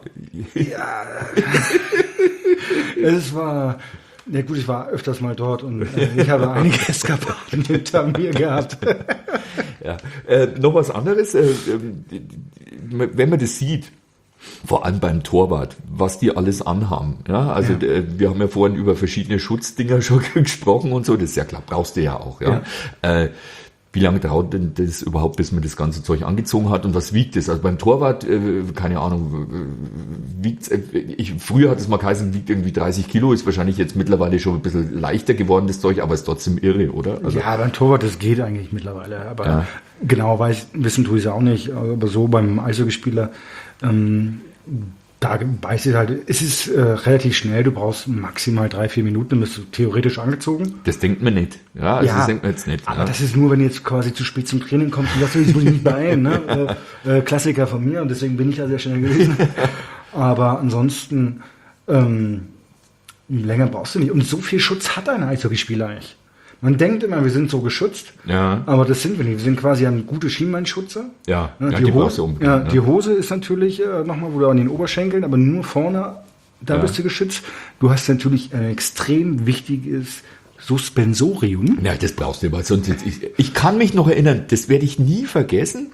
Es war, ja gut, ich war öfters mal dort und ich habe einige Eskapaden hinter mir gehabt. Ja. Noch was anderes, wenn man das sieht, vor allem beim Torwart, was die alles anhaben. Ja, also wir haben ja vorhin über verschiedene Schutzdinger schon gesprochen und so, das ist ja klar, brauchst du ja auch. Ja. Wie lange dauert denn das überhaupt, bis man das ganze Zeug angezogen hat und was wiegt es? Also beim Torwart, keine Ahnung, wiegt früher hat es mal geheißen, wiegt irgendwie 30 Kilo, ist wahrscheinlich jetzt mittlerweile schon ein bisschen leichter geworden, das Zeug, aber ist trotzdem irre, oder? Also, Ja, beim Torwart, das geht eigentlich mittlerweile. Aber genau wissen tue ich es auch nicht. Aber so beim Eishockeyspieler, da weiß ich halt, es ist relativ schnell, du brauchst maximal 3-4 Minuten, dann bist du theoretisch angezogen. das denkt man nicht. Ja, also das denkt man jetzt nicht. Aber Ja. das ist nur, wenn du jetzt quasi zu spät zum Training kommst und sagst, jetzt muss ich mich beeilen. Ne? Klassiker von mir und deswegen bin ich ja sehr schnell gewesen. Aber ansonsten, länger brauchst du nicht. Und so viel Schutz hat ein Eishockeyspieler eigentlich. Man denkt immer, wir sind so geschützt, Ja. aber das sind wir nicht. Wir sind quasi ein gute Schienbeinschützer. Ja, Ne, die brauchst du unbedingt, ne? Die Hose ist natürlich nochmal, wo du an den Oberschenkeln, aber nur vorne, da bist du geschützt. Du hast natürlich ein extrem wichtiges Suspensorium. Ja, das brauchst du immer. Sonst, ich kann mich noch erinnern, das werde ich nie vergessen.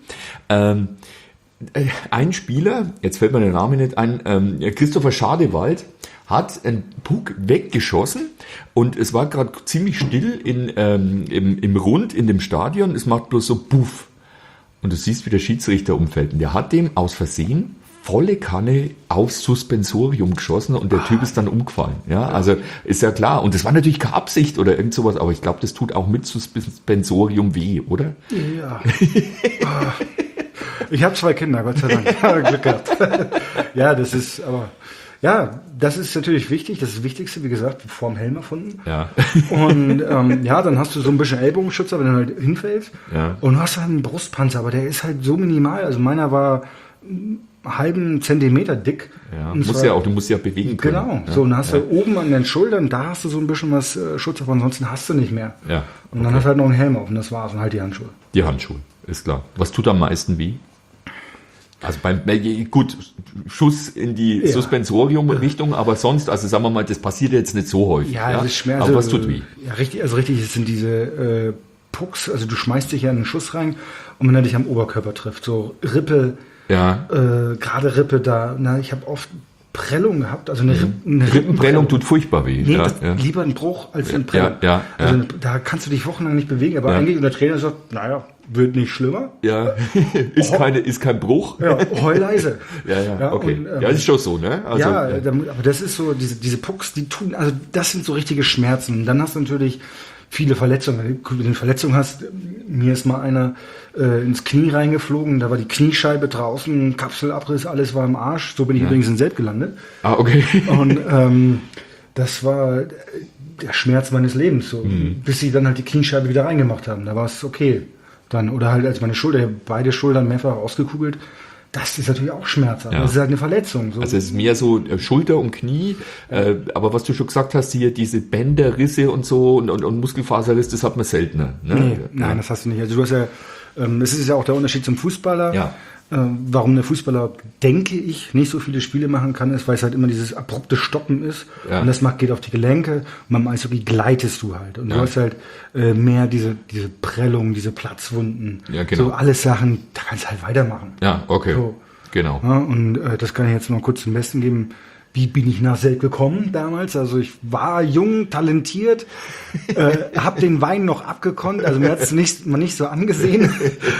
Ein Spieler, jetzt fällt mir der Name nicht ein, Christopher Schadewald, hat einen Puck weggeschossen und es war gerade ziemlich still im Rund in dem Stadion. Es macht bloß so Puff. Und du siehst, wie der Schiedsrichter umfällt. Und der hat dem aus Versehen volle Kanne aufs Suspensorium geschossen und der Typ ist dann umgefallen. Ja, also ist ja klar. Und das war natürlich keine Absicht oder irgend sowas, aber ich glaube, das tut auch mit Suspensorium weh, oder? Ja. Ich habe 2 Kinder, Gott sei Dank. Glück gehabt. Ja, das ist natürlich wichtig. Das ist das Wichtigste, wie gesagt, vorm Helm erfunden. Ja. Und dann hast du so ein bisschen Ellbogenschützer, wenn du halt hinfällst. Ja. Und du hast halt einen Brustpanzer, aber der ist halt so minimal. Also meiner war halben Zentimeter dick. Ja, Und du musst ja bewegen können. Genau, Ja. so, und dann hast du oben an den Schultern, da hast du so ein bisschen was Schutz, aber ansonsten hast du nicht mehr. Ja, Und dann hast du halt noch einen Helm auf und das war's und halt die Handschuhe. Die Handschuhe, ist klar. Was tut am meisten weh? Also gut, Schuss in die Ja. Suspensorium-Richtung, aber sonst, also sagen wir mal, das passiert jetzt nicht so häufig. Ja, das ist Schmerz. Aber was tut weh? Ja, richtig, es sind diese Pucks, also du schmeißt dich ja in einen Schuss rein und wenn er dich am Oberkörper trifft, so Rippe, Ja. gerade Rippe da, ich habe oft Prellung gehabt, also eine Rippenprellung tut furchtbar weh. Nee, ja, ja. lieber ein Bruch als eine Prellung. Ja, Also da kannst du dich wochenlang nicht bewegen, aber eigentlich und der Trainer sagt, wird nicht schlimmer. Ja, ist kein Bruch. Ja, heul leise. Ja, okay. und, Ja, ist schon so, ne? Also, aber das ist so, diese Pucks, die tun, also das sind so richtige Schmerzen. Und dann hast du natürlich viele Verletzungen. Wenn du eine Verletzung hast, mir ist mal einer ins Knie reingeflogen, da war die Kniescheibe draußen, Kapselabriss, alles war im Arsch. So bin ich übrigens in Selb gelandet. Ah, okay. Und das war der Schmerz meines Lebens, so, bis sie dann halt die Kniescheibe wieder reingemacht haben. Da war es okay. Dann, oder halt als meine Schulter, beide Schultern mehrfach ausgekugelt. Das ist natürlich auch schmerzhaft. Ja. Das ist halt eine Verletzung. So. Also es ist mehr so Schulter und Knie, aber was du schon gesagt hast, hier diese Bänderrisse und so und Muskelfaserriss, das hat man seltener. Ne? Nee, nein, das hast du nicht. Also du hast ja, das ist ja auch der Unterschied zum Fußballer. Ja. Warum der Fußballer, denke ich, nicht so viele Spiele machen kann, ist, weil es halt immer dieses abrupte Stoppen ist. Ja. Und das geht auf die Gelenke. Und beim Eishockey gleitest du halt. Und du hast halt mehr diese Prellung, diese Platzwunden. Ja, genau. So alles Sachen, da kannst du halt weitermachen. Ja, okay. So. Genau. Ja, und das kann ich jetzt mal kurz zum Besten geben. Wie bin ich nach Selb gekommen damals? Also ich war jung, talentiert, habe den Wein noch abgekonnt, also mir hat es nicht so angesehen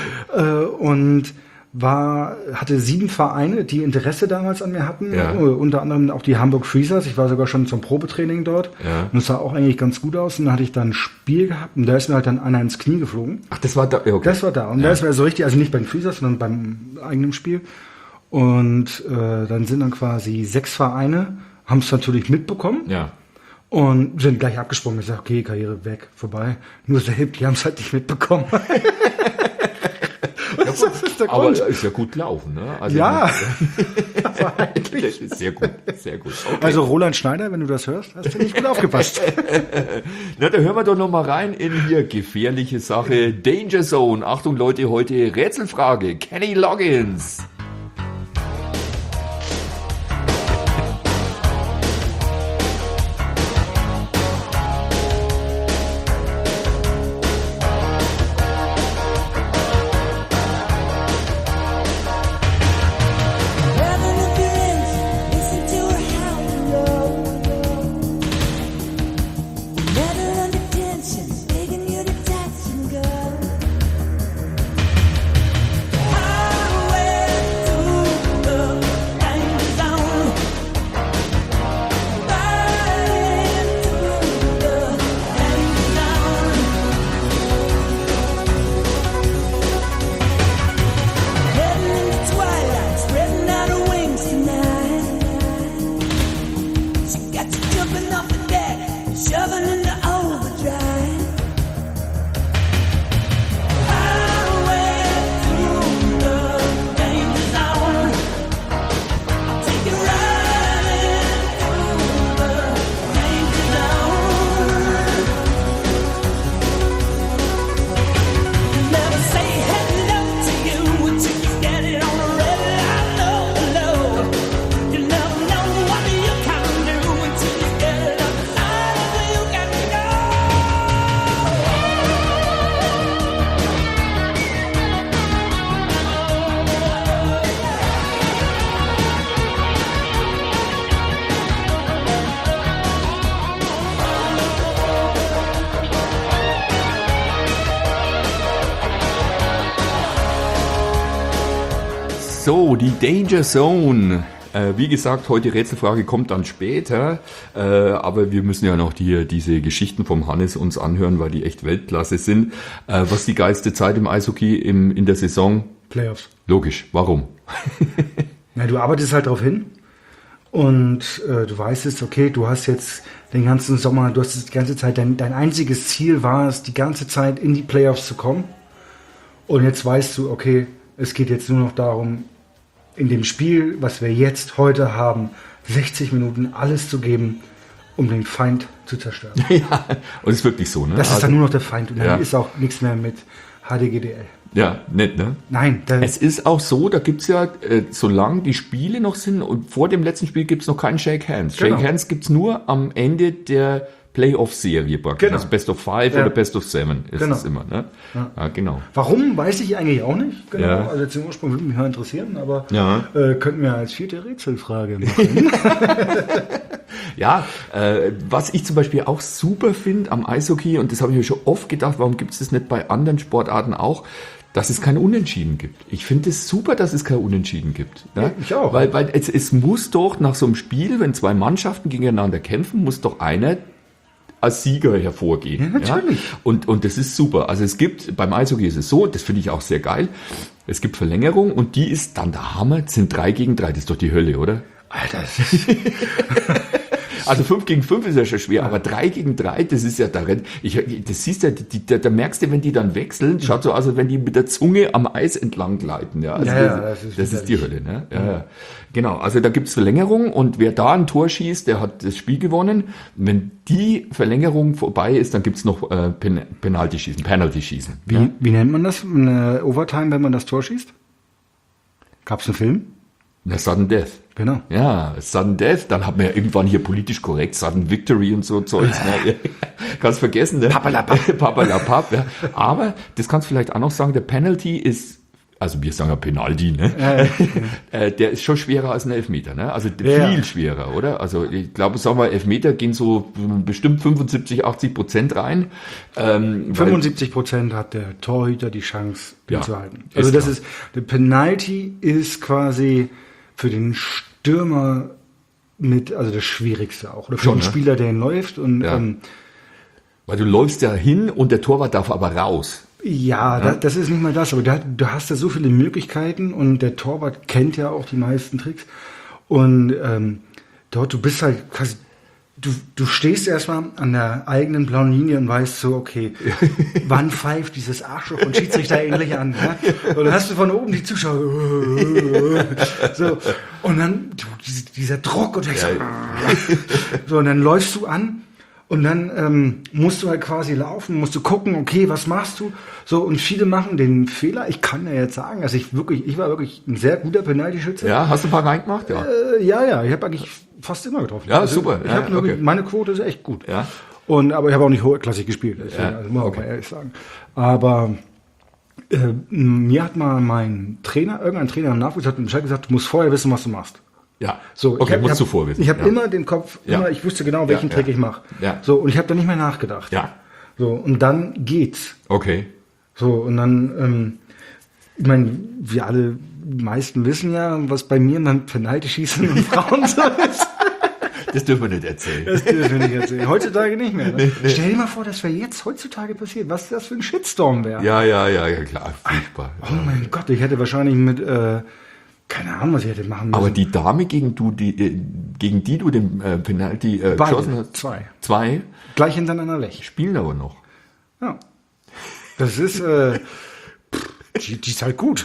und hatte 7 Vereine, die Interesse damals an mir hatten, Ja. unter anderem auch die Hamburg Freezers. Ich war sogar schon zum Probetraining dort Ja. und es sah auch eigentlich ganz gut aus. Und dann hatte ich dann ein Spiel gehabt und da ist mir halt dann einer ins Knie geflogen. Ach, das war da, ja, okay. Das war da. Und da ist mir so richtig, also nicht beim Freezers, sondern beim eigenen Spiel. Und dann sind dann quasi 6 Vereine, haben es natürlich mitbekommen Ja. und sind gleich abgesprungen. Ich sage, okay, Karriere weg, vorbei. Nur Selb, die haben es halt nicht mitbekommen. Das ist der Aber Grund. ist ja gut gelaufen, ne? Also, Ja, aber eigentlich. Sehr gut, sehr gut. Okay. Also Roland Schneider, wenn du das hörst, hast du nicht gut aufgepasst. Na, da hören wir doch noch mal rein in hier gefährliche Sache. Danger Zone. Achtung Leute, heute Rätselfrage. Kenny Loggins. So, die Danger Zone. Wie gesagt, heute Rätselfrage kommt dann später, aber wir müssen ja noch diese Geschichten vom Hannes uns anhören, weil die echt Weltklasse sind. Was ist die geilste Zeit im Eishockey in der Saison? Playoffs. Logisch. Warum? Ja, du arbeitest halt drauf hin und du weißt es, okay, du hast jetzt den ganzen Sommer, du hast es die ganze Zeit, dein einziges Ziel war es, die ganze Zeit in die Playoffs zu kommen. Und jetzt weißt du, okay, es geht jetzt nur noch darum, in dem Spiel, was wir jetzt heute haben, 60 Minuten alles zu geben, um den Feind zu zerstören. Ja, und ist wirklich so, ne? Das ist dann nur noch der Feind und dann Ja. ist auch nichts mehr mit HDGDL. Ja, nett, ne? Nein, Es ist auch so, da gibt's ja, solange die Spiele noch sind und vor dem letzten Spiel gibt's noch keinen Shake Hands. Genau. Shake Hands gibt's nur am Ende der Playoff-Serie praktisch. Genau. Also Best of 5 Ja. oder Best of 7 ist Genau. es immer, ne? Ja, genau. warum, weiß ich eigentlich auch nicht. Genau. Ja. Also den Ursprung würde mich mal interessieren, aber Ja. könnten wir als 4. Rätselfrage machen. Ja, was ich zum Beispiel auch super finde am Eishockey, und das habe ich mir schon oft gedacht, warum gibt es das nicht bei anderen Sportarten auch, dass es kein Unentschieden gibt. Ich finde es super, dass es kein Unentschieden gibt. Ne? Ich auch. Weil es muss doch nach so einem Spiel, wenn zwei Mannschaften gegeneinander kämpfen, muss doch einer als Sieger hervorgehen. Ja, natürlich. Und das ist super. Also es gibt, beim Eishockey ist es so, das finde ich auch sehr geil, es gibt Verlängerung und die ist dann der Hammer, das sind 3 gegen 3, das ist doch die Hölle, oder? Alter, das ist, Also 5 gegen 5 ist ja schon schwer, aber 3 gegen 3, das ist ja darin. Das siehst du, da merkst du, wenn die dann wechseln, schaut so aus, als wenn die mit der Zunge am Eis entlang gleiten. Ja, also Ja, das ist die Hölle. Ne? Ja. Genau, also da gibt's Verlängerung und wer da ein Tor schießt, der hat das Spiel gewonnen. Wenn die Verlängerung vorbei ist, dann gibt's noch Penalty schießen. wie nennt man das? Eine Overtime, wenn man das Tor schießt? Gab's einen Film? Na, Sudden Death. Genau. Ja, Sudden Death, dann hat man ja irgendwann hier politisch korrekt Sudden Victory und so Zeugs. Ne? Kannst vergessen, ne? Papalapap, ja. Aber, das kannst du vielleicht auch noch sagen, der Penalty ist, also wir sagen ja Penalty, ne? Der ist schon schwerer als ein Elfmeter, ne? Also viel schwerer, oder? Also ich glaube, sagen wir, Elfmeter gehen so bestimmt 75-80% rein. 75% hat der Torhüter die Chance, den Ja, zu halten. ist Also das klar. ist, der Penalty ist quasi für den Stürmer also das Schwierigste auch. Oder für Schon, den ne? Spieler, der ihn läuft. Und Ja. Weil du läufst ja hin und der Torwart darf aber raus. Das ist nicht mal das, aber du hast da so viele Möglichkeiten und der Torwart kennt ja auch die meisten Tricks. Und dort, du bist halt quasi, du stehst erstmal an der eigenen blauen Linie und weißt so, okay, wann pfeift dieses Arschloch und Schiedsrichter endlich an? Ja? Und dann hast du von oben die Zuschauer so, und dann dieser Druck und so, und dann läufst du an. Und dann musst du halt quasi laufen, musst du gucken, okay, was machst du? So, und viele machen den Fehler. Ich kann ja jetzt sagen, also ich war wirklich ein sehr guter Penalty-Schütze. Ja, hast du ein paar reingemacht? Ja. Ja, ich habe eigentlich fast immer getroffen. Ja, super. Ich Ja, hab wirklich, okay. meine Quote ist echt gut. Ja. Aber ich habe auch nicht hochklassig gespielt, deswegen, Ja, also muss man okay. mal ehrlich sagen. Aber mir hat mal irgendein Trainer im Nachwuchs hat mir Bescheid gesagt, du musst vorher wissen, was du machst. Ja, So, okay, ich musst hab, du vorwissen. Ich habe ja. immer den Kopf, Ja. ich wusste genau, welchen Ja, Trick ja. ich mache. Ja. So, und ich habe da nicht mehr nachgedacht. Ja. So, und dann geht's. Okay. So, und dann, ich meine, wir alle, die meisten wissen ja, was bei mir beim Penalty-Schießen und Frauen so ist. Das dürfen wir nicht erzählen. Das dürfen wir nicht erzählen. Heutzutage nicht mehr. Ne? Stell dir mal vor, das wäre jetzt heutzutage passiert. Was das für ein Shitstorm wäre. Ja, klar, furchtbar. Oh mein Gott, ich hätte wahrscheinlich mit, keine Ahnung, was ich hätte machen müssen. Aber die Dame, gegen die du den Penalty geschossen hast, zwei Gleich hintereinander weg. spielen aber noch. Ja. Das ist, die ist halt gut.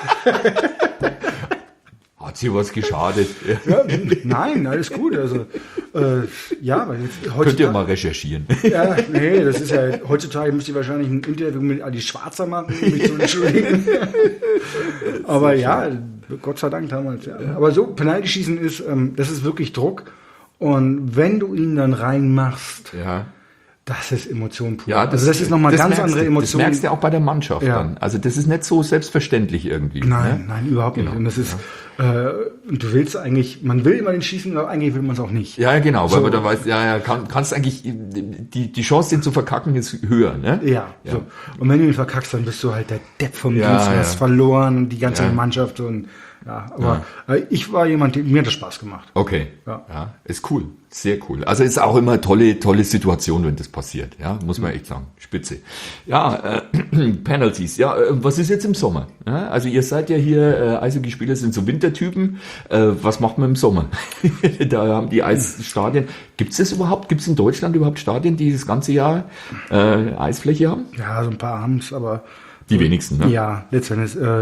Hat sie was geschadet? Ja, nein, alles gut. Also, ja, weil jetzt Könnt ihr heutzutage, mal recherchieren. ja, nee, das ist ja, heutzutage müsst ihr wahrscheinlich ein Interview mit Ali Schwarzer machen, um mich zu entschuldigen. Aber ja, Gott sei Dank damals, ja. Aber so, Penalty-Schießen ist, das ist wirklich Druck. Und wenn du ihn dann reinmachst, Ja. das ist Emotion pur. Ja, also das ist nochmal ganz merkst andere du. Emotion. Das merkst du auch bei der Mannschaft Ja. dann. Also das ist nicht so selbstverständlich irgendwie. Nein, Ne? nein, überhaupt nicht. Und das ist, und du willst eigentlich, man will immer den schießen, aber eigentlich will man es auch nicht. Ja, genau, weil So. man dann weiß, kannst eigentlich, die Chance, den zu verkacken, ist höher, ne? Ja, so. Und wenn du ihn verkackst, dann bist du halt der Depp vom Ja, Dienst, ja. hast verloren und die ganze Ja. Mannschaft und ja, aber ich war jemand, mir hat das Spaß gemacht. Okay. Ja. Ist cool. Sehr cool. Also ist auch immer tolle Situation, wenn das passiert. Ja, muss man echt sagen. Spitze. Ja, Penalties. Ja, was ist jetzt im Sommer? Ja, also ihr seid ja hier, Eishockey-Spieler sind so Wintertypen. Was macht man im Sommer? Da haben die Eisstadien. Gibt's das überhaupt? Gibt's in Deutschland überhaupt Stadien, die das ganze Jahr Eisfläche haben? Ja, so ein paar haben's, aber Die wenigsten, ne? ja, letztendlich,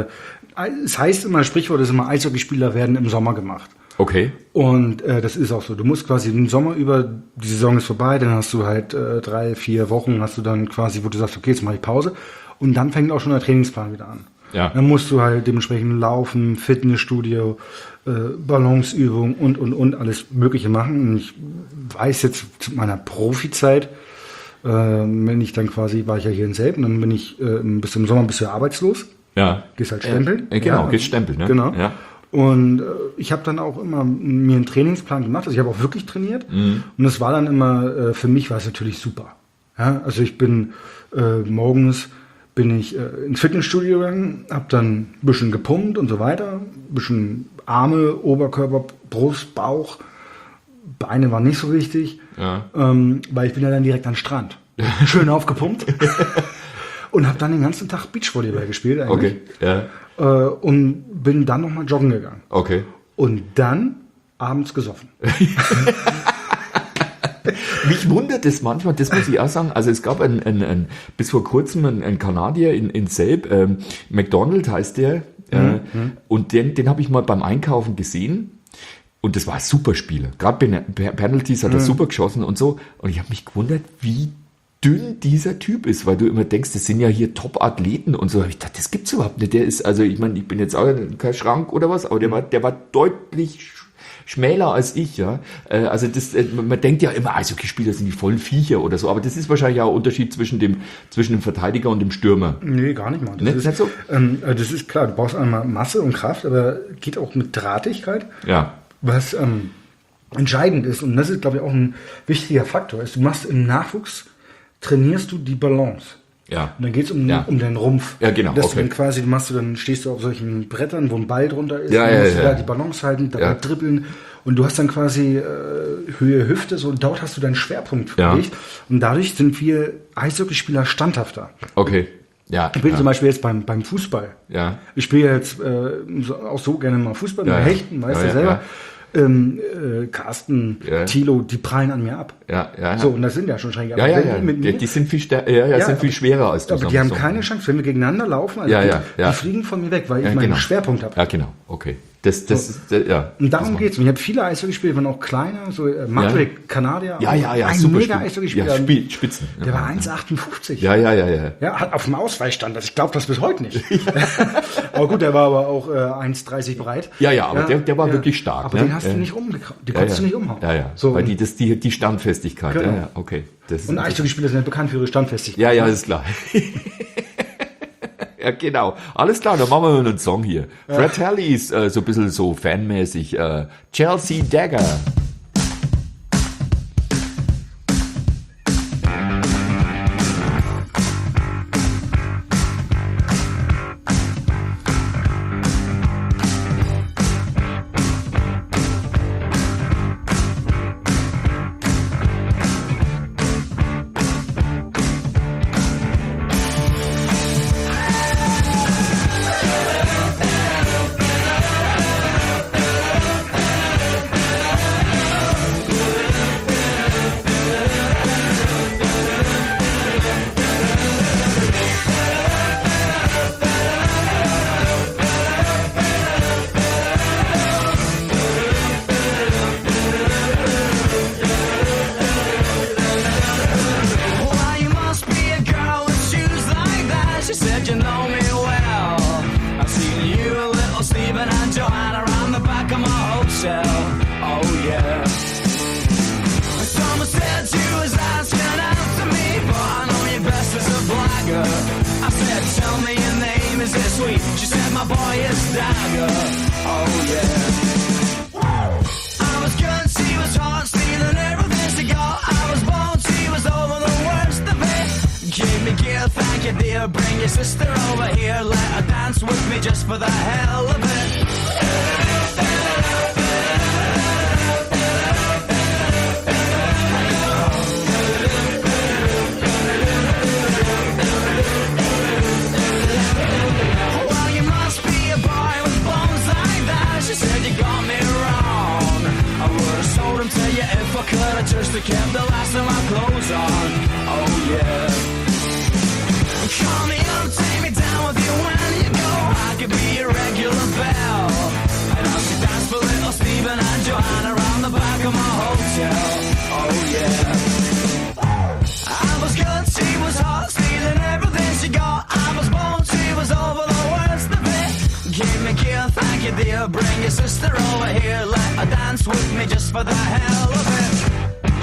es heißt immer, Sprichwort ist immer, Eishockeyspieler werden im Sommer gemacht. Okay. Und das ist auch so. Du musst quasi den Sommer über, die Saison ist vorbei, dann hast du halt 3-4 Wochen, hast du dann quasi, wo du sagst, okay, jetzt mache ich Pause. Und dann fängt auch schon der Trainingsplan wieder an. Ja. Dann musst du halt dementsprechend laufen, Fitnessstudio, Balanceübung und alles Mögliche machen. Und ich weiß jetzt zu meiner Profizeit, wenn ich dann quasi, war ich ja hier in Selb, und dann bin ich bis im Sommer bist du ja arbeitslos. Ja. Gehst halt stempeln. Genau, Ja, gehst stempeln, ne? Genau. Ja. Und ich habe dann auch immer mir einen Trainingsplan gemacht. Also ich habe auch wirklich trainiert. Und das war dann immer, für mich war es natürlich super. Ja, also ich bin morgens ins Fitnessstudio gegangen, habe dann ein bisschen gepumpt und so weiter. Ein bisschen Arme, Oberkörper, Brust, Bauch. Beine waren nicht so wichtig, Ja. weil ich bin ja dann direkt an den Strand. Schön aufgepumpt. Und habe dann den ganzen Tag Beachvolleyball gespielt eigentlich. Okay. Ja. Und bin dann nochmal joggen gegangen. Okay. Und dann abends gesoffen. Mich wundert es manchmal, das muss ich auch sagen, also es gab bis vor kurzem einen Kanadier in Selb, McDonald heißt der, und den habe ich mal beim Einkaufen gesehen. Und das war ein super Spieler. Gerade bei Penalties hat er super geschossen und so. Und ich habe mich gewundert, wie dünn dieser Typ ist, weil du immer denkst, das sind ja hier Top-Athleten und so. Ich dachte, das gibt's überhaupt nicht. Der ist, also ich meine, ich bin jetzt auch kein Schrank oder was, aber der war deutlich schmäler als ich, ja. Also man denkt ja immer, Eishockeyspieler sind die vollen Viecher oder so, aber das ist wahrscheinlich auch ein Unterschied zwischen dem Verteidiger und dem Stürmer. Nee, gar nicht mal. Das Ne? ist Nicht so? Das ist klar, du brauchst einmal Masse und Kraft, aber geht auch mit Drahtigkeit. Ja. Was entscheidend ist, und das ist, glaube ich, auch ein wichtiger Faktor, ist, du machst im Nachwuchs, trainierst du die Balance. Ja. Und dann geht es um deinen Rumpf. Ja, genau, Dass okay. du dann quasi, dann stehst du auf solchen Brettern, wo ein Ball drunter ist, Ja, dann ja, musst du ja. da die Balance halten, dabei Ja. dribbeln, und du hast dann quasi Höhe Hüfte, so, und dort hast du deinen Schwerpunkt Ja. gelegt, und dadurch sind wir Eishockeyspieler standhafter. Okay. Ja. Ich bin ja. zum Beispiel jetzt beim Fußball. Ja. Ich spiele jetzt auch so gerne mal Fußball, Ja, mit ja. Hechten, weißt Ja, du ja, selber. ja. Carsten, Ja. Thilo, die prallen an mir ab. Ja. So, und das sind ja schon schräg. Ja, Aber ja, wenn ja. die mit mir, Die sind viel sind viel schwerer als du. aber sagen die wir haben so. keine Chance, wenn wir gegeneinander laufen, also Ja, die, ja, ja. die fliegen von mir weg, weil ich Ja, meinen genau. Schwerpunkt habe. Ja, genau. Okay. Das ist, ja. Und darum Das geht's. Und ich habe viele Eishockeyspieler, die waren auch kleiner, so Madrid, Kanadier. Ja, ein super mega Spiel. Eishockeyspieler. Ja, Spitzen. Der war 1,58. Ja. Ja, hat auf dem Ausweis stand das. Ich glaube das bis heute nicht. Aber gut, der war aber auch 1,30 breit. Ja, aber der war wirklich stark. Aber ne? den hast du nicht umgekraut. Die konntest du nicht umhauen. Ja. So, Weil und die Standfestigkeit. Genau. Ja, okay. Das und ist Eishockeyspieler sind ja bekannt für ihre Standfestigkeit. ja, ist klar. Ja, genau. Alles klar, dann machen wir mal einen Song hier. Fred Talley ist so ein bisschen so fanmäßig. Chelsea Dagger. Well, you must be a girl with shoes like that. She said you know me well. I've seen you, little Stephen and Joanna around the back of my hotel. Oh yeah. Someone said you was asking after me, but I know you best as a blagger. I said, tell me your name, is it sweet? She said, my boy is Dagger. Oh yeah. I was good, she was hot, stealing everything she got. I was bold, she was over the worst of it. Give me gear, thank you dear. Bring your sister over here, let her dance with me just for the hell of it. Well, you must be a boy with bones like that. She said you got me wrong. I would've sold them to you if I could. I just kept the last of my clothes on. Oh yeah. Call me up, take me down with you when you go. I could be your hear me, Kill? Thank you, dear. Bring your sister over here. Let her dance with me just for the hell of it.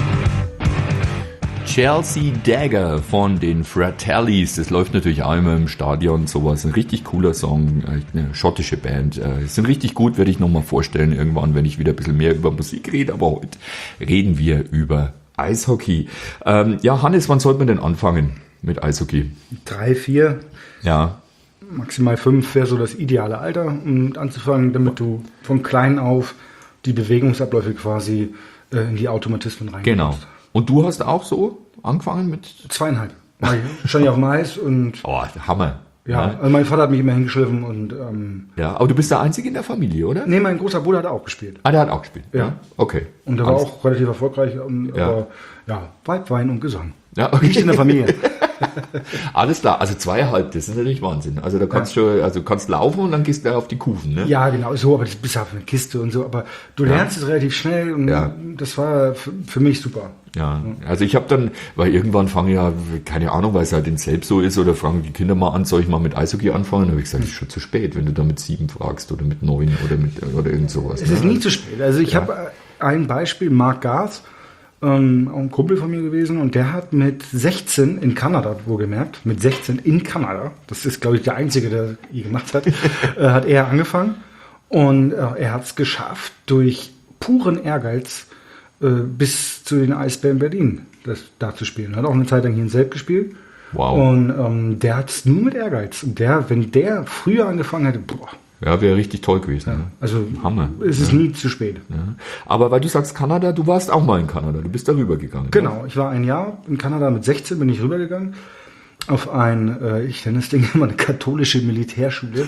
Chelsea Dagger von den Fratellis, das läuft natürlich auch immer im Stadion, sowas, ein richtig cooler Song, eine schottische Band, sind richtig gut, werde ich nochmal vorstellen irgendwann, wenn ich wieder ein bisschen mehr über Musik rede, aber heute reden wir über Eishockey. Ja, Hannes, wann sollte man denn anfangen mit Eishockey? 3, 4, Ja, maximal 5 wäre so das ideale Alter, um anzufangen, damit du von klein auf die Bewegungsabläufe quasi in die Automatismen reingehst. genau. Und du hast auch so angefangen mit... 2,5. Stand ja auf dem Eis und Oh, Hammer. ja, also mein Vater hat mich immer hingeschliffen und Ja, aber du bist der Einzige in der Familie, oder? nee, mein großer Bruder hat auch gespielt. Ah, der hat auch gespielt. Ja. Okay. Und der war Alles- auch relativ erfolgreich, Ja. aber ja, Weib, Wein und Gesang. Ja, okay. Nicht in der Familie. Alles klar, also 2,5, das ist natürlich Wahnsinn. Also da kannst du, also kannst laufen und dann gehst du auf die Kufen, ne? Ja, genau, so, aber das bist ja auf eine Kiste und so, aber du lernst es relativ schnell und Ja. das war für mich super. Ja, also ich habe dann, weil irgendwann fange ich ja, keine Ahnung, weil es halt in selbst so ist, oder fragen die Kinder mal an, soll ich mal mit Eishockey anfangen? Dann habe ich gesagt, es ist schon zu spät, wenn du da mit 7 fragst oder mit 9 oder irgend sowas. Es ist nie zu spät. Also ich habe ein Beispiel, Mark Garth, auch ein Kumpel von mir gewesen und der hat mit 16 in Kanada, wohlgemerkt, mit 16 in Kanada, das ist glaube ich der Einzige, der je gemacht hat, hat er angefangen und er hat es geschafft, durch puren Ehrgeiz bis zu den Eisbären Berlin da zu spielen. Hat auch eine Zeit lang hier in Selb gespielt. Wow. Und der hat es nur mit Ehrgeiz. Und wenn der früher angefangen hätte, boah, Ja, wäre richtig toll gewesen. Ne? also Hammer. es ist nie zu spät. Ja. Aber weil du sagst Kanada, du warst auch mal in Kanada, du bist da rübergegangen. Genau, ich war ein Jahr in Kanada, mit 16 bin ich rübergegangen auf ich nenne das Ding immer eine katholische Militärschule.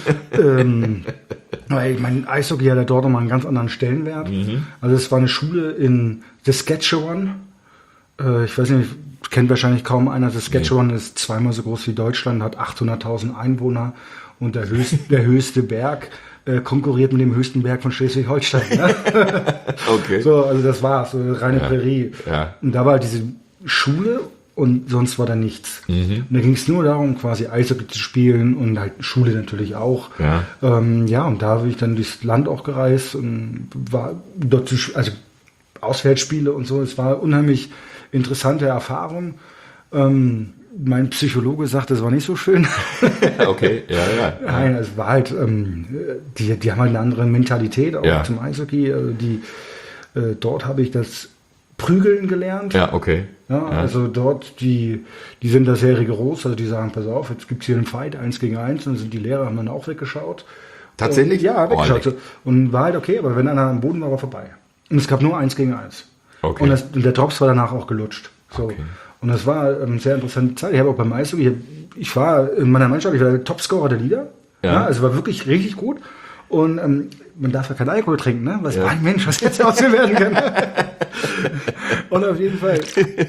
Weil mein Eishockey hatte dort nochmal einen ganz anderen Stellenwert. Also es war eine Schule in Saskatchewan. Ich weiß nicht, kennt wahrscheinlich kaum einer. Saskatchewan ist zweimal so groß wie Deutschland, hat 800.000 Einwohner und der höchste Berg konkurriert mit dem höchsten Berg von Schleswig-Holstein. Ne? Okay. So, also das war's, so eine reine Prärie. Ja. Und da war halt diese Schule und sonst war da nichts. Und da ging es nur darum, quasi Eishockey zu spielen und halt Schule natürlich auch. Ja. Ja, und da bin ich dann durchs Land auch gereist und war dort also Auswärtsspiele und so. Es war eine unheimlich interessante Erfahrung. Mein Psychologe sagt, das war nicht so schön. Okay, ja. Nein, es war halt, die haben halt eine andere Mentalität auch Ja. zum Eishockey. Dort habe ich das Prügeln gelernt. Ja, okay. Ja, also dort, die sind da sehr rigoros, also die sagen, pass auf, jetzt gibt es hier einen Fight, 1 gegen 1, und sind die Lehrer haben dann auch weggeschaut. Tatsächlich? Und, ja, weggeschaut. Oh, So. Und war halt okay, aber wenn einer am Boden war, war vorbei. Und es gab nur 1 gegen 1. Okay. Und der Drops war danach auch gelutscht. So. Okay. Und das war eine sehr interessante Zeit. Ich habe auch beim Eishockey, ich war in meiner Mannschaft, ich war der Topscorer der Liga. Ja. Ja, also war wirklich richtig gut. Und man darf ja keinen Alkohol trinken, ne? Was ein Mensch, was jetzt aus mir werden kann. Und auf jeden Fall.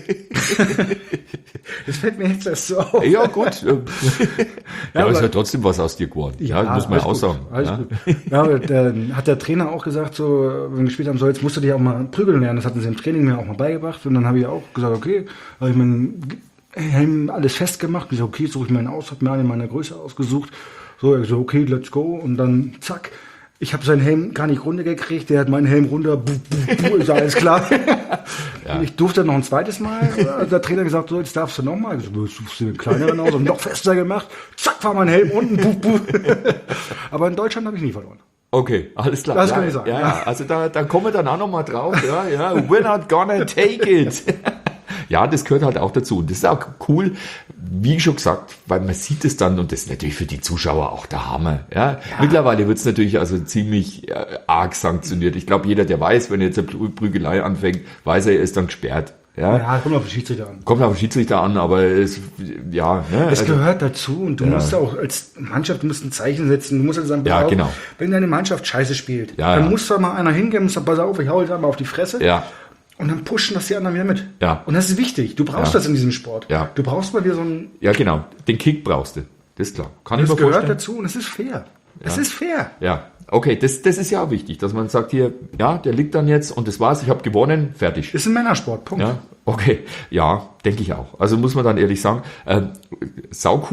Das fällt mir jetzt erst so auf. Ja, gut. Ja, aber aber- es ist ja trotzdem was aus dir geworden. Ja, muss man ja auch alles sagen. gut, alles Ja. gut. Ja, aber dann hat der Trainer auch gesagt, so, wenn wir gespielt haben, so, jetzt musst du dich auch mal prügeln lernen. Das hatten sie im Training mir auch mal beigebracht. Und dann habe ich auch gesagt, okay, habe ich meinen Helm alles festgemacht. Ich so, okay, suche ich meinen aus, habe mir einen in meiner Größe ausgesucht. So, ich so, okay, let's go. Und dann, zack. Ich habe seinen Helm gar nicht runtergekriegt, der hat meinen Helm runter, ist alles klar. Und ich durfte noch ein zweites Mal. Hat der Trainer gesagt, so, jetzt darfst du nochmal. Ich so, suchst du den kleineren aus und noch fester gemacht. Zack, war mein Helm unten. Aber in Deutschland habe ich nie verloren. Okay, alles klar. Das ja, kann ich sagen. Ja, also da kommen wir dann auch noch mal drauf. Ja, we're not gonna take it. Ja, das gehört halt auch dazu. Und das ist auch cool, wie schon gesagt, weil man sieht es dann, und das ist natürlich für die Zuschauer auch der Hammer. Ja. Mittlerweile wird es natürlich also ziemlich arg sanktioniert. Ich glaube, jeder, der weiß, wenn jetzt eine Prügelei anfängt, weiß er ist dann gesperrt. Ja. Kommt auf den Schiedsrichter an. Kommt auf den Schiedsrichter an, aber es, ja. Ne, Es also, gehört dazu und du musst auch als Mannschaft, du musst ein Zeichen setzen, du musst halt sagen, pass Ja, auf, genau. wenn deine Mannschaft scheiße spielt, Ja, dann ja. muss da mal einer hingehen und sagen, pass auf, ich hau jetzt einmal auf die Fresse. Ja. Und dann pushen das die anderen wieder mit. Ja. Und das ist wichtig. Du brauchst das in diesem Sport. Ja. Du brauchst mal wieder so ein, Ja, genau. Den Kick brauchst du. Das ist klar. Kann ich das mir gehört vorstellen. dazu und es ist fair. Es ist fair. Ja, okay, das ist ja auch wichtig, dass man sagt hier, ja, der liegt dann jetzt und das war's, ich habe gewonnen, fertig. Ist ein Männersport, Punkt. Ja, okay, ja, denke ich auch. Also muss man dann ehrlich sagen, sau cool,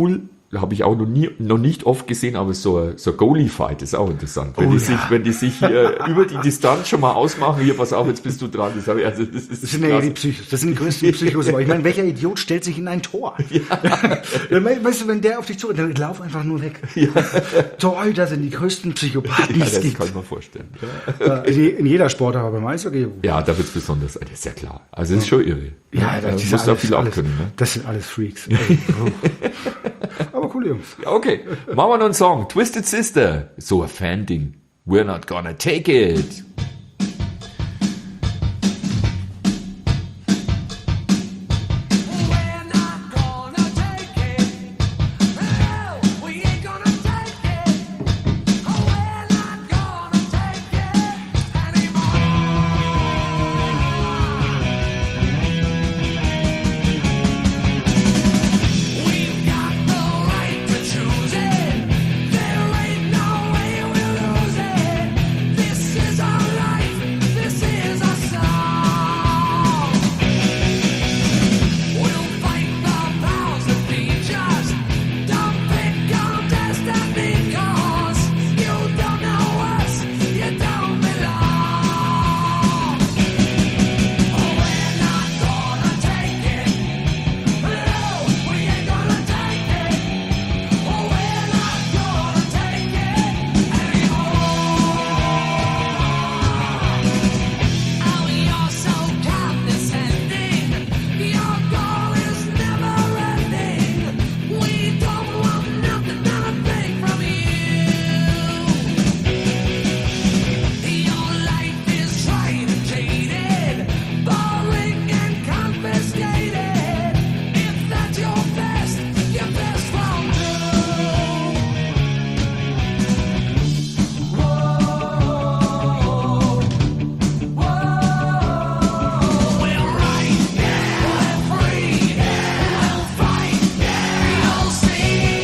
habe ich auch noch nicht oft gesehen, aber so ein Goalie-Fight ist auch interessant. Wenn die sich über die Distanz schon mal ausmachen, hier, pass auf, jetzt bist du dran. Das sind ja die Psychos. Das sind die größten Psychos. Ich meine, welcher Idiot stellt sich in ein Tor? Ja. Weißt du, wenn der auf dich zu, dann lauf einfach nur weg. Ja. Torhüter sind die größten Psychopathen, Ja, die es das gibt. kann ich mir vorstellen. In jeder Sportart, aber beim Eishockey. Ja, da wird's besonders, das ist ja klar. Also das ist schon irre. Ja, da das muss da viel abkönnen. Ne? Das sind alles Freaks. Ey, aber cool, Jungs. Okay, machen wir noch einen Song. Twisted Sister. So ein Fan-Ding. We're not gonna take it. We're not gonna take it. No, we ain't gonna take it. Oh, we're not gonna take it anymore. We've got the right to choose it. There ain't no way we'll lose it. This is our life. This is our song. We'll fight the powers that be just. Don't pick our destiny, 'cause you don't know us, you don't belong. Oh, we're not gonna take it. No, we ain't gonna take it. Oh, we're not gonna take it anymore. Oh, you're so condescending. Your goal is never ending. We don't want nothing, not a thing from you. Your life is tried and jaded, boring and confiscated. If that's your best won't do. We're right, we're free, we'll fight, you'll see.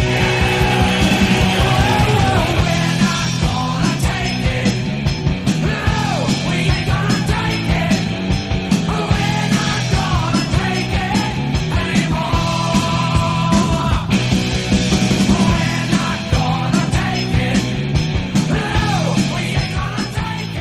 We're not gonna take it. No, we ain't gonna take it. We're not gonna take it anymore. We're not gonna take it. No, we ain't gonna take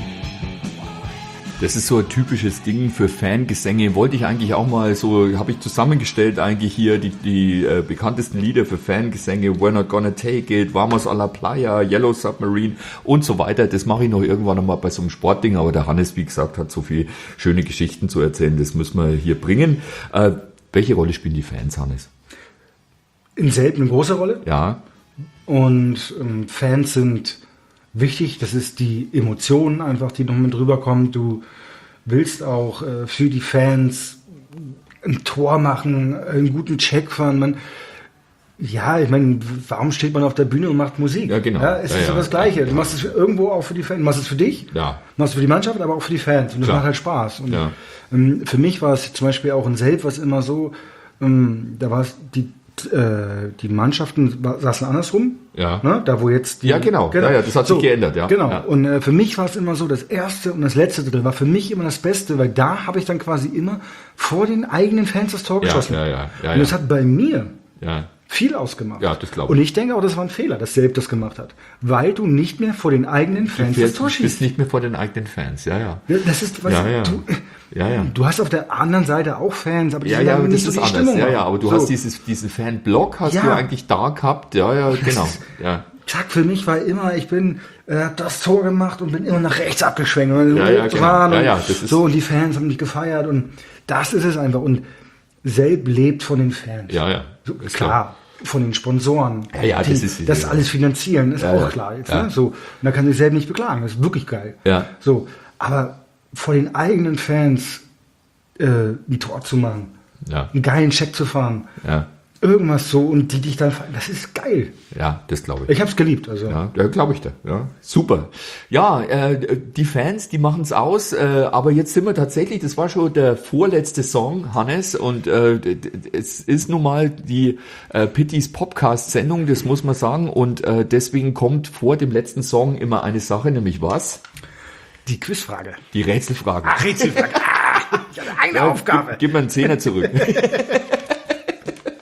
it. Das ist so ein typisches Ding für Fangesänge. Wollte ich eigentlich auch mal so, habe ich zusammengestellt eigentlich hier die bekanntesten Lieder für Fangesänge. We're Not Gonna Take It, Vamos a la Playa, Yellow Submarine und so weiter. Das mache ich noch irgendwann nochmal bei so einem Sportding. Aber der Hannes, wie gesagt, hat so viele schöne Geschichten zu erzählen. Das müssen wir hier bringen. Welche Rolle spielen die Fans, Hannes? In selten eine große Rolle. Ja, Und Fans sind wichtig. Das ist die Emotion einfach, die noch mit rüberkommt. Du willst auch für die Fans ein Tor machen, einen guten Check fahren. Ja, ich meine, warum steht man auf der Bühne und macht Musik? Ja, genau. Ja, es ist Ja, so das Gleiche. Du machst es irgendwo auch für die Fans. Du machst es für dich, Ja. machst es für die Mannschaft, aber auch für die Fans. Und das Klar. macht halt Spaß. Und Ja. für mich war es zum Beispiel auch in Selb was immer so, da war es die Mannschaften saßen andersrum. Ja. Ne? Da wo jetzt Ja, genau. Ja, ja, das hat sich geändert, ja. Genau. Ja. Und für mich war es immer so, das erste und das letzte Drittel war für mich immer das Beste, weil da habe ich dann quasi immer vor den eigenen Fans das Tor geschossen. ja, Und das hat bei mir ja. viel ausgemacht. Ja, das glaube ich. Und ich denke auch, das war ein Fehler, dass Selb das gemacht hat. Weil du nicht mehr vor den eigenen Fans das Du Tor bist schießt. nicht mehr vor den eigenen Fans, ja. Ja, das ist, was Ja, ja. Ja, ja. Du hast auf der anderen Seite auch Fans, aber die Ja, sind ja, dann das nicht so ist die anders. Stimmung Ja, haben. ja, aber du So. hast diesen Fanblock hast Ja. du eigentlich da gehabt. Ja, ja, genau. Ja. Zack, für mich war immer, ich bin das Tor gemacht und bin immer nach rechts abgeschwenkt. Und Ja, ja, genau. dran Ja, und ja, das ist- so, und die Fans haben mich gefeiert und das ist es einfach. Und Selb lebt von den Fans. Ja, ja. So, Ist klar, von den Sponsoren. Ja, ja, die, das ist- das alles finanzieren, ist Ja, auch ja. klar jetzt. Ja. Ne? So, und da kann sich Selb nicht beklagen, das ist wirklich geil. Ja. So, aber vor den eigenen Fans ein Tor zu machen, Ja. einen geilen Check zu fahren, Ja, irgendwas so und die dich dann feiern, das ist geil. ja, das glaube ich. Ich hab's geliebt. Also. Ja, glaube ich da. Ja, super. Ja, die Fans, die machen es aus, aber jetzt sind wir tatsächlich, das war schon der vorletzte Song, Hannes, und es ist nun mal die Pittys Popcast-Sendung, das muss man sagen, und deswegen kommt vor dem letzten Song immer eine Sache, nämlich was? Die Quizfrage. Die Rätselfrage. Rätselfrage. Ich hatte eine Aufgabe. Gib mir einen Zehner zurück.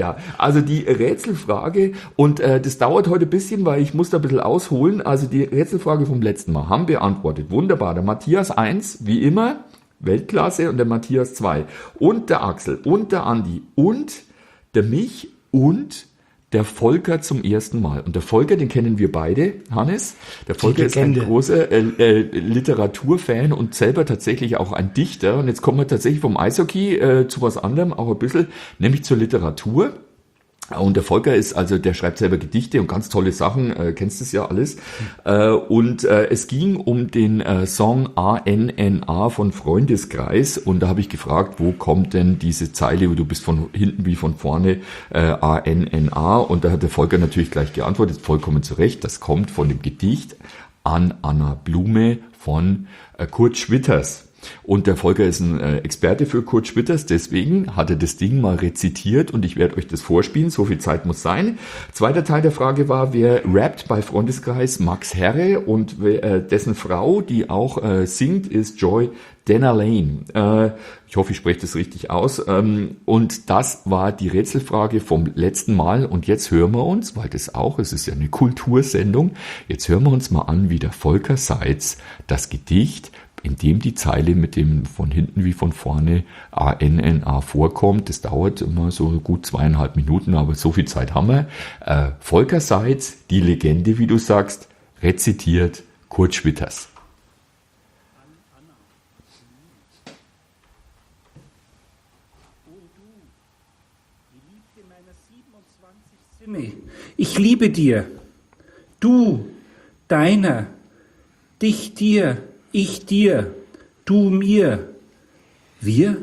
Ja, also die Rätselfrage, und das dauert heute ein bisschen, weil ich muss da ein bisschen ausholen. Also die Rätselfrage vom letzten Mal haben beantwortet. Wunderbar. Der Matthias 1, wie immer, Weltklasse, und der Matthias 2. Und der Axel und der Andi und der Mich und der Volker zum ersten Mal. Und der Volker, den kennen wir beide, Hannes. Der Volker ist ein großer Literaturfan und selber tatsächlich auch ein Dichter. Und jetzt kommen wir tatsächlich vom Eishockey zu was anderem, auch ein bisschen, nämlich zur Literatur. Und der Volker ist, also der schreibt selber Gedichte und ganz tolle Sachen, kennst du es ja alles. Und es ging um den Song ANNA von Freundeskreis, und da habe ich gefragt, wo kommt denn diese Zeile, du bist von hinten wie von vorne, ANNA, und da hat der Volker natürlich gleich geantwortet, vollkommen zu Recht, das kommt von dem Gedicht An Anna Blume von Kurt Schwitters. Und der Volker ist ein Experte für Kurt Schwitters, deswegen hat er das Ding mal rezitiert und ich werde euch das vorspielen, so viel Zeit muss sein. Zweiter Teil der Frage war, wer rappt bei Freundeskreis? Max Herre, und dessen Frau, die auch singt, ist Joy Dennerlane. Ich hoffe, ich spreche das richtig aus. Und das war die Rätselfrage vom letzten Mal, und jetzt hören wir uns, weil das auch, es ist ja eine Kultursendung, jetzt hören wir uns mal an, wie der Volker Seitz das Gedicht, in dem die Zeile mit dem von hinten wie von vorne ANNA vorkommt. Das dauert immer so gut 2,5 Minuten, aber so viel Zeit haben wir. Volker Seitz, die Legende, wie du sagst, rezitiert Kurt Schwitters. Ich liebe dir, du, deiner, dich dir, ich dir, du mir, wir?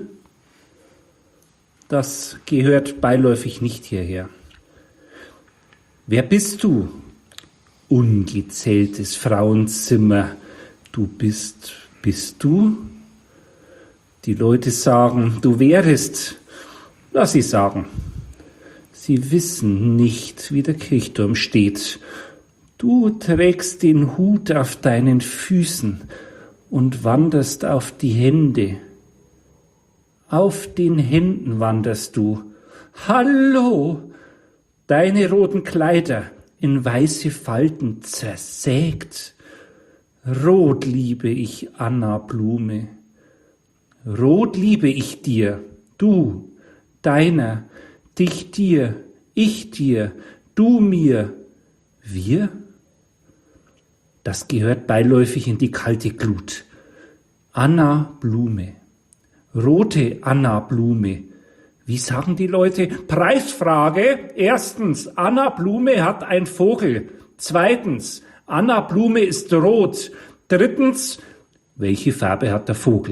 Das gehört beiläufig nicht hierher. Wer bist du? Ungezähltes Frauenzimmer. Du bist du? Die Leute sagen, du wärest. Lass sie sagen. Sie wissen nicht, wie der Kirchturm steht. Du trägst den Hut auf deinen Füßen und wanderst auf die Hände. Auf den Händen wanderst du. Hallo! Deine roten Kleider in weiße Falten zersägt. Rot liebe ich Anna Blume. Rot liebe ich dir, du, deiner, dich dir, ich dir, du mir, wir? Das gehört beiläufig in die kalte Glut. Anna Blume. Rote Anna Blume. Wie sagen die Leute? Preisfrage. Erstens, Anna Blume hat ein Vogel. Zweitens, Anna Blume ist rot. Drittens, welche Farbe hat der Vogel?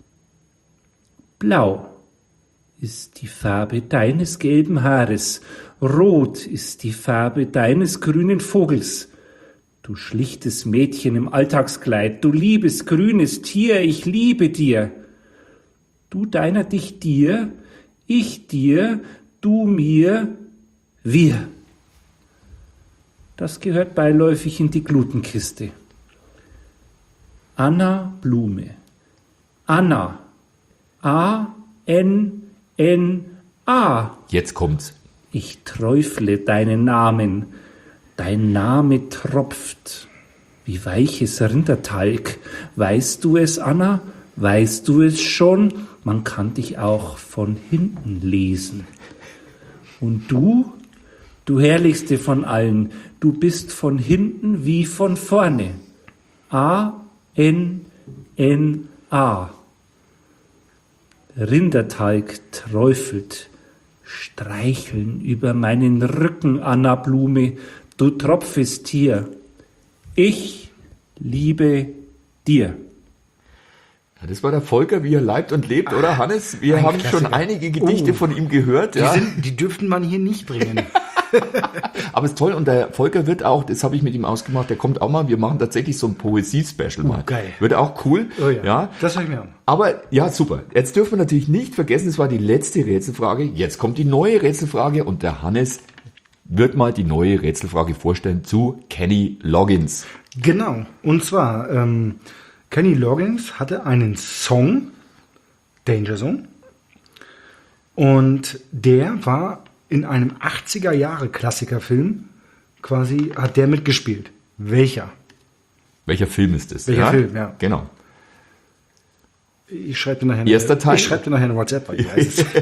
Blau ist die Farbe deines gelben Haares. Rot ist die Farbe deines grünen Vogels. Du schlichtes Mädchen im Alltagskleid, du liebes grünes Tier, ich liebe dir. Du deiner, dich dir, ich dir, du mir, wir. Das gehört beiläufig in die Glutenkiste. Anna Blume. Anna. A-N-N-A. Jetzt kommt's. Ich träufle deinen Namen. Dein Name tropft wie weiches Rindertalg. Weißt du es, Anna? Weißt du es schon? Man kann dich auch von hinten lesen. Und du herrlichste von allen, du bist von hinten wie von vorne. A-N-N-A. Rindertalg träufelt, streicheln über meinen Rücken, Anna Blume, du tropfest hier. Ich liebe dir. Ja, das war der Volker, wie er leibt und lebt, oder Hannes? Wir haben schon einige Gedichte von ihm gehört. Ja. Die dürften man hier nicht bringen. Aber ist toll, und der Volker wird auch, das habe ich mit ihm ausgemacht, der kommt auch mal, wir machen tatsächlich so ein Poesie-Special mal. Geil. Wird auch cool. Oh ja, ja. das höre ich mir an. Aber ja, super. Jetzt dürfen wir natürlich nicht vergessen, es war die letzte Rätselfrage. Jetzt kommt die neue Rätselfrage und der Hannes wird mal die neue Rätselfrage vorstellen zu Kenny Loggins. Genau. Und zwar, Kenny Loggins hatte einen Song, Danger Zone. Und der war in einem 80er-Jahre-Klassikerfilm quasi hat der mitgespielt. Welcher? Welcher Film ist das? Welcher Film, ja. Genau. Ich schreibe dir nachher Erster Teil? Ich schreibe dir nachher eine WhatsApp, weil ich weiß es.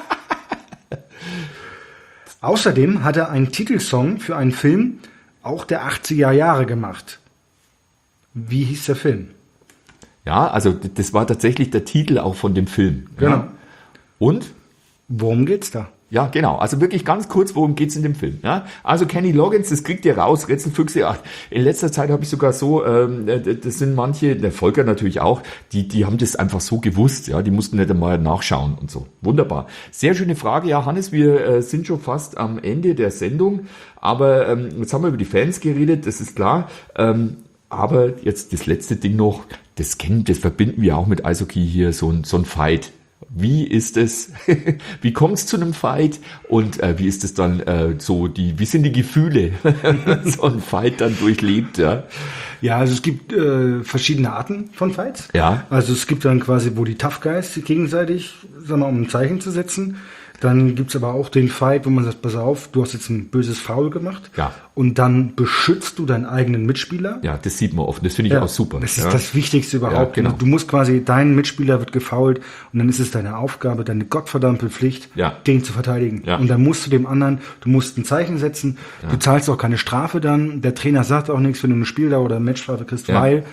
Außerdem hat er einen Titelsong für einen Film auch der 80er Jahre gemacht. Wie hieß der Film? Ja, also das war tatsächlich der Titel auch von dem Film. Genau. Ja. Und? Worum geht's da? Ja, genau. Also wirklich ganz kurz, worum geht's in dem Film? Ja? Also Kenny Loggins, das kriegt ihr raus, Rätselfüchse. Ach, in letzter Zeit habe ich sogar so, das sind manche, der Volker natürlich auch, die haben das einfach so gewusst. Ja, die mussten nicht einmal nachschauen und so. Wunderbar. Sehr schöne Frage. Ja, Hannes, wir sind schon fast am Ende der Sendung. Aber jetzt haben wir über die Fans geredet, das ist klar. Aber jetzt das letzte Ding noch, das verbinden wir auch mit Eishockey hier, so ein Fight. Wie ist es? Wie kommt es zu einem Fight? Und wie ist es dann wie sind die Gefühle, so ein Fight dann durchlebt? Ja, Ja, also es gibt verschiedene Arten von Fights. Ja. Also es gibt dann quasi, wo die Tough Guys sich gegenseitig, sagen wir mal, um ein Zeichen zu setzen. Dann gibt's aber auch den Fight, wo man sagt, pass auf, du hast jetzt ein böses Foul gemacht. Ja. Und dann beschützt du deinen eigenen Mitspieler. ja, das sieht man oft. Das finde ich auch super. Das ja. ist das Wichtigste überhaupt. Ja, genau. Du musst quasi, dein Mitspieler wird gefoult und dann ist es deine Aufgabe, deine gottverdammte Pflicht, Ja. den zu verteidigen. Ja. Und dann musst du dem anderen, du musst ein Zeichen setzen, du zahlst auch keine Strafe dann, der Trainer sagt auch nichts, wenn du eine Spieldauer oder eine Matchstrafe kriegst, Ja. weil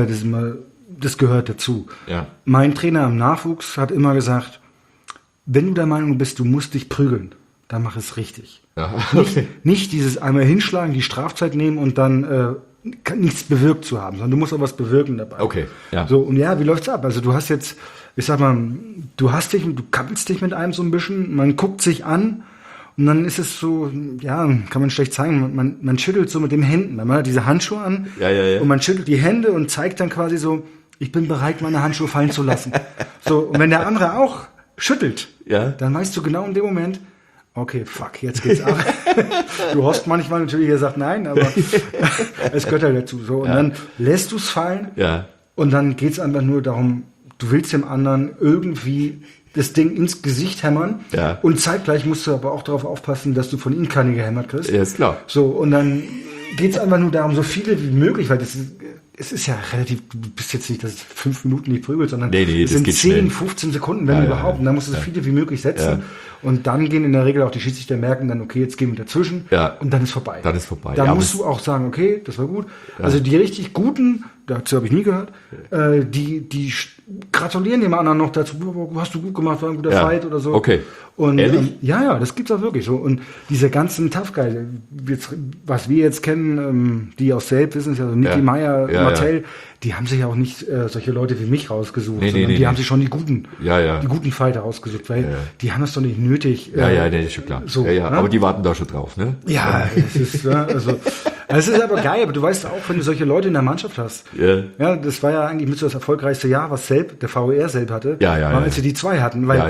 das gehört dazu. Ja. Mein Trainer im Nachwuchs hat immer gesagt, wenn du der Meinung bist, du musst dich prügeln, dann mach es richtig. Ja. Nicht dieses einmal hinschlagen, die Strafzeit nehmen und dann nichts bewirkt zu haben, sondern du musst auch was bewirken dabei. Okay, ja. So, und ja, wie läuft's ab? Also du hast jetzt, ich sag mal, du kappelst dich mit einem so ein bisschen, man guckt sich an und dann ist es so, ja, kann man schlecht zeigen, man schüttelt so mit den Händen, man hat diese Handschuhe an Ja. und man schüttelt die Hände und zeigt dann quasi so, ich bin bereit, meine Handschuhe fallen zu lassen. So, und wenn der andere auch schüttelt, Ja. dann weißt du genau in dem Moment, okay, fuck, jetzt geht's ab. Du hast manchmal natürlich gesagt nein, aber es gehört halt dazu. So, und dann lässt du es fallen Ja. und dann geht's einfach nur darum, du willst dem anderen irgendwie das Ding ins Gesicht hämmern Ja. und zeitgleich musst du aber auch darauf aufpassen, dass du von ihm keine gehämmert kriegst. Ja, ist klar. So, und dann geht's einfach nur darum, so viele wie möglich, weil es ist ja relativ, du bist jetzt nicht, dass es 5 Minuten nicht prügelt, sondern Nee, es das sind geht 10, schnell. 15 Sekunden, wenn Ja, überhaupt. Und dann musst du so viele wie möglich setzen. Ja. Und dann gehen in der Regel auch die Schiedsrichter merken dann, okay, jetzt gehen wir dazwischen. Ja. Und dann ist vorbei. Dann ist vorbei. Dann Ja, musst aber du auch sagen, okay, das war gut. Also die richtig Guten, dazu habe ich nie gehört, die gratulieren dem anderen noch dazu, hast du gut gemacht, war ein guter Ja. Fight oder so. Okay. Und Ehrlich? ja, das gibt's auch wirklich so. Und diese ganzen Tough Guys, was wir jetzt kennen, die aus Selb wissen es ja, also Niki Ja. Meyer, Ja, Martell, die haben sich ja auch nicht solche Leute wie mich rausgesucht, Nee, sondern nee, die nee. haben sich schon die guten, Ja. die guten Fighter rausgesucht, weil die haben das doch nicht nötig. Ja, das ist schon klar. So, ja. ne? Aber die warten da schon drauf, ne? Ja, es ist, also, es ist aber geil, aber du weißt auch, wenn du solche Leute in der Mannschaft hast. Ja. Ja, das war ja eigentlich mit so das erfolgreichste Jahr, was der VER Selb hatte, Ja, war, als sie die 2 hatten, weil Ja.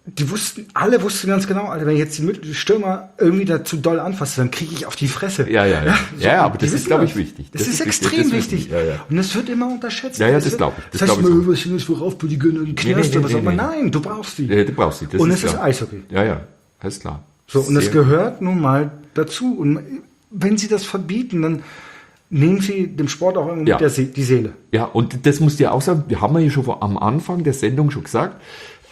alle wussten ganz genau, Alter, wenn ich jetzt die Stürmer irgendwie da zu doll anfasse, dann kriege ich auf die Fresse. Ja. So, Ja, aber die das ist, wissen glaube ich, wichtig. Das ist wichtig, extrem das ist wichtig. Ja. Und das wird immer unterschätzt. Ja, das wird- glaube ich. Das Das heißt glaube ich immer, so. was ist worauf die gönnen, Nee, Knast nee, oder was auch immer. nee. Nein, du brauchst die. Ja, du brauchst sie. Das Und ist es ist klar. Eishockey. Ja, alles klar. So, und das Sehr- gehört nun mal dazu. Und wenn sie das verbieten, dann nehmen sie dem Sport auch irgendwie Ja. die Seele. Ja, und das musst du ja auch sagen, wir haben ja schon am Anfang der Sendung schon gesagt,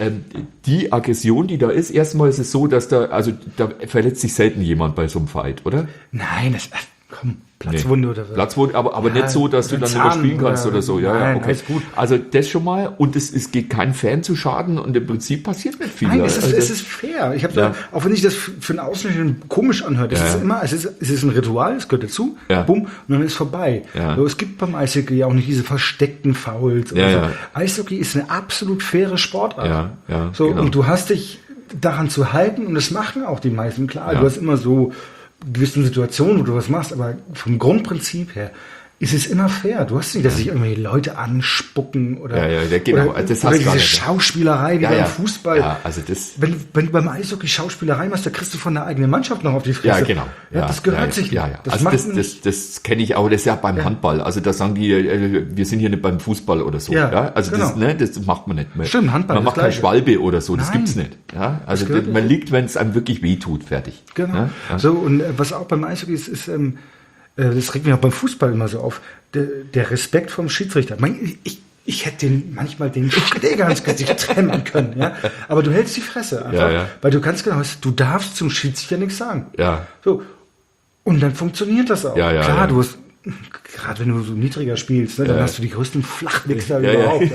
die Aggression, die da ist, erstmal ist es so, dass da verletzt sich selten jemand bei so einem Fight, oder? Nein, Platzwunde oder so. Platzwunde, aber nicht so, dass du oder dann nicht mehr Zahn spielen kannst oder so. Ja, Nein, okay. alles gut. Also das schon mal, und es geht kein Fan zu Schaden und im Prinzip passiert nicht viel. Nein, es Also- ist fair. Ich habe Ja. auch wenn sich das für einen Außenstehenden komisch anhört, es Ja. ist immer, es ist ein Ritual, es gehört dazu, Ja. bumm, und dann ist vorbei. Ja. So, es gibt beim Eishockey ja auch nicht diese versteckten Fouls. oder Ja, so. ja. Eishockey ist eine absolut faire Sportart. Ja, so, genau. und du hast dich daran zu halten und das machen auch die meisten. Klar, Ja. du hast immer so gewissen Situationen, wo du was machst, aber vom Grundprinzip her ist es immer fair. Du hast nicht, dass sich irgendwelche Leute anspucken oder, genau. oder, Das oder hast du gar diese nicht. Schauspielerei wie beim Fußball. Ja, also das. Wenn du beim Eishockey Schauspielerei machst, da kriegst du von der eigenen Mannschaft noch auf die Fresse. Ja, genau. Ja, das gehört sich nicht. Ja, ja. Das Also macht das kenne ich auch. Das ist ja beim Handball. Also da sagen die, wir sind hier nicht beim Fußball oder so. Ja, Also genau. das macht man nicht mehr. Stimmt, Handball Man das macht kein Gleiche. Schwalbe oder so. Das Nein. gibt's nicht. Ja, also Das gehört man nicht. liegt, wenn es einem wirklich wehtut. Fertig. Genau. Ja? Ja. So, und was auch beim Eishockey ist das regt mich auch beim Fußball immer so auf, der Respekt vom Schiedsrichter. Ich hätte manchmal den Schläger ins Gesicht trennen können, ja. Aber du hältst die Fresse einfach, Ja. weil du ganz genau weißt, du darfst zum Schiedsrichter nichts sagen. Ja. So. Und dann funktioniert das auch. Ja, ja, Klar, ja. du hast, gerade wenn du so niedriger spielst, ne, dann Ja. hast du die größten Flachwichser Ja, überhaupt,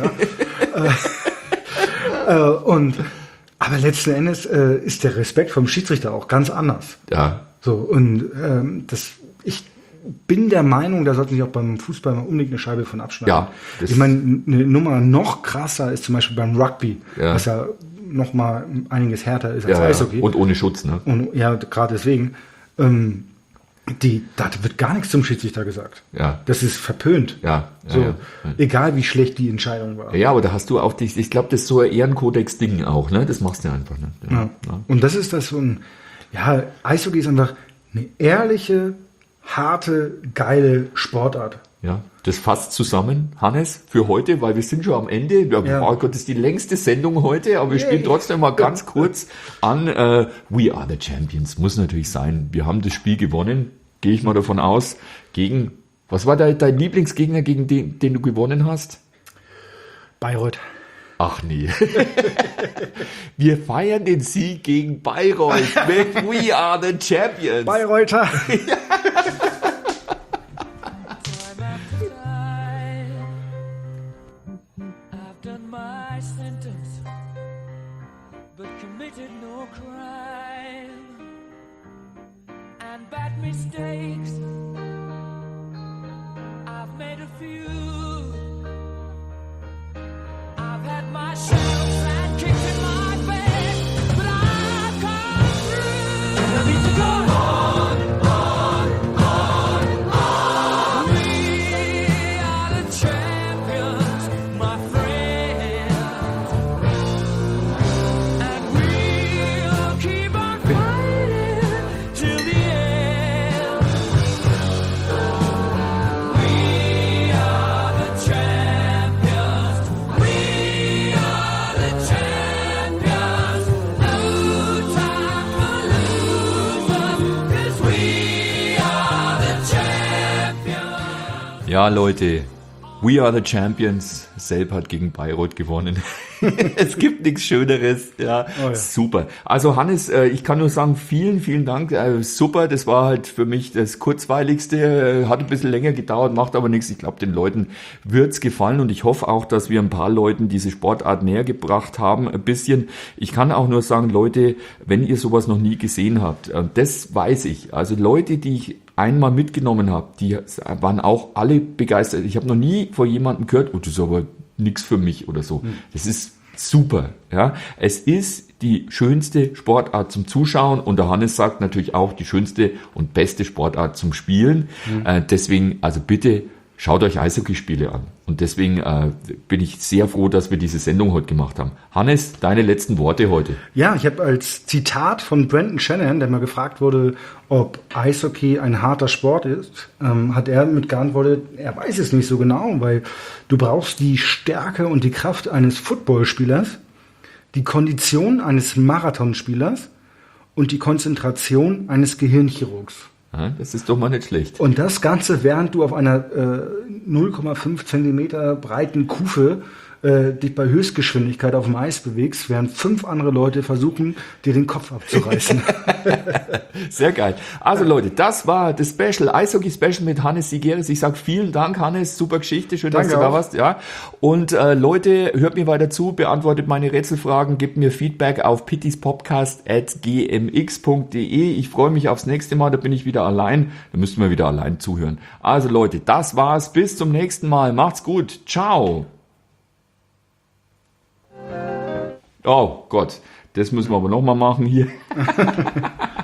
ja. Aber letzten Endes ist der Respekt vom Schiedsrichter auch ganz anders. Ja. So, und ich bin der Meinung, da sollten sich auch beim Fußball mal unbedingt eine Scheibe von abschneiden. Ja, das- Ich meine, eine Nummer noch krasser ist zum Beispiel beim Rugby, Ja. was ja noch mal einiges härter ist als Ja, Eishockey. und ohne Schutz, ne? Und ja, gerade deswegen, da wird gar nichts zum Schiedsrichter gesagt. Ja. Das ist verpönt. Ja, So, ja. egal wie schlecht die Entscheidung war. Ja, aber da hast du auch ich glaube, das ist so ein Ehrenkodex-Ding auch, ne? Das machst du einfach, ne? Ja. Und das ist das so ein, ja, Eishockey ist einfach eine ehrliche, harte, geile Sportart. Ja, das fasst zusammen, Hannes, für heute, weil wir sind schon am Ende. Ja. Oh Gott, das ist die längste Sendung heute, aber wir spielen trotzdem mal ganz kurz an. We are the Champions, muss natürlich sein. Wir haben das Spiel gewonnen, gehe ich mal davon aus, gegen, was war dein Lieblingsgegner, gegen den du gewonnen hast? Bayreuth. Ach nee. Wir feiern den Sieg gegen Bayreuth mit We are the Champions. Bayreuther. I've done my sentence, but committed no crime and bad mistakes. I've made a few. I've had my shadows and kicks in my face, but I've come through. And I need to go on. We are the champions, my friends, and we'll keep on fighting till the end. We are the champions. We are the champions. No time for losers, 'cause we are the champions. Ja, Leute, We are the Champions. Selb hat gegen Bayreuth gewonnen. Es gibt nichts Schöneres. Ja, super. Also Hannes, ich kann nur sagen, vielen, vielen Dank. Super, das war halt für mich das Kurzweiligste. Hat ein bisschen länger gedauert, macht aber nichts. Ich glaube, den Leuten wird's gefallen und ich hoffe auch, dass wir ein paar Leuten diese Sportart näher gebracht haben. Ein bisschen. Ich kann auch nur sagen, Leute, wenn ihr sowas noch nie gesehen habt, das weiß ich. Also Leute, die ich einmal mitgenommen habe, die waren auch alle begeistert. Ich habe noch nie vor jemandem gehört, oh, das ist aber nichts für mich oder so. Das ist super. Ja, es ist die schönste Sportart zum Zuschauen und der Hannes sagt natürlich auch die schönste und beste Sportart zum Spielen. Deswegen, also bitte schaut euch Eishockeyspiele an. Und deswegen bin ich sehr froh, dass wir diese Sendung heute gemacht haben. Hannes, deine letzten Worte heute. Ja, ich habe als Zitat von Brendan Shanahan, der mal gefragt wurde, ob Eishockey ein harter Sport ist, hat er mit geantwortet, er weiß es nicht so genau, weil du brauchst die Stärke und die Kraft eines Footballspielers, die Kondition eines Marathonspielers und die Konzentration eines Gehirnchirurgs. Ja, das ist doch mal nicht schlecht. Und das Ganze, während du auf einer 0,5 Zentimeter breiten Kufe dich bei Höchstgeschwindigkeit auf dem Eis bewegst, während 5 andere Leute versuchen, dir den Kopf abzureißen. Sehr geil. Also Leute, das war das Special, Eishockey-Special mit Hannes Sigeris. Ich sage vielen Dank, Hannes. Super Geschichte. Schön, dass Danke du da auch. warst. Ja. Und Leute, hört mir weiter zu, beantwortet meine Rätselfragen, gebt mir Feedback auf pittispodcast@gmx.de. Ich freue mich aufs nächste Mal. Da bin ich wieder allein. Da müssten wir wieder allein zuhören. Also Leute, das war's. Bis zum nächsten Mal. Macht's gut. Ciao. Oh Gott, das müssen wir aber noch mal machen hier.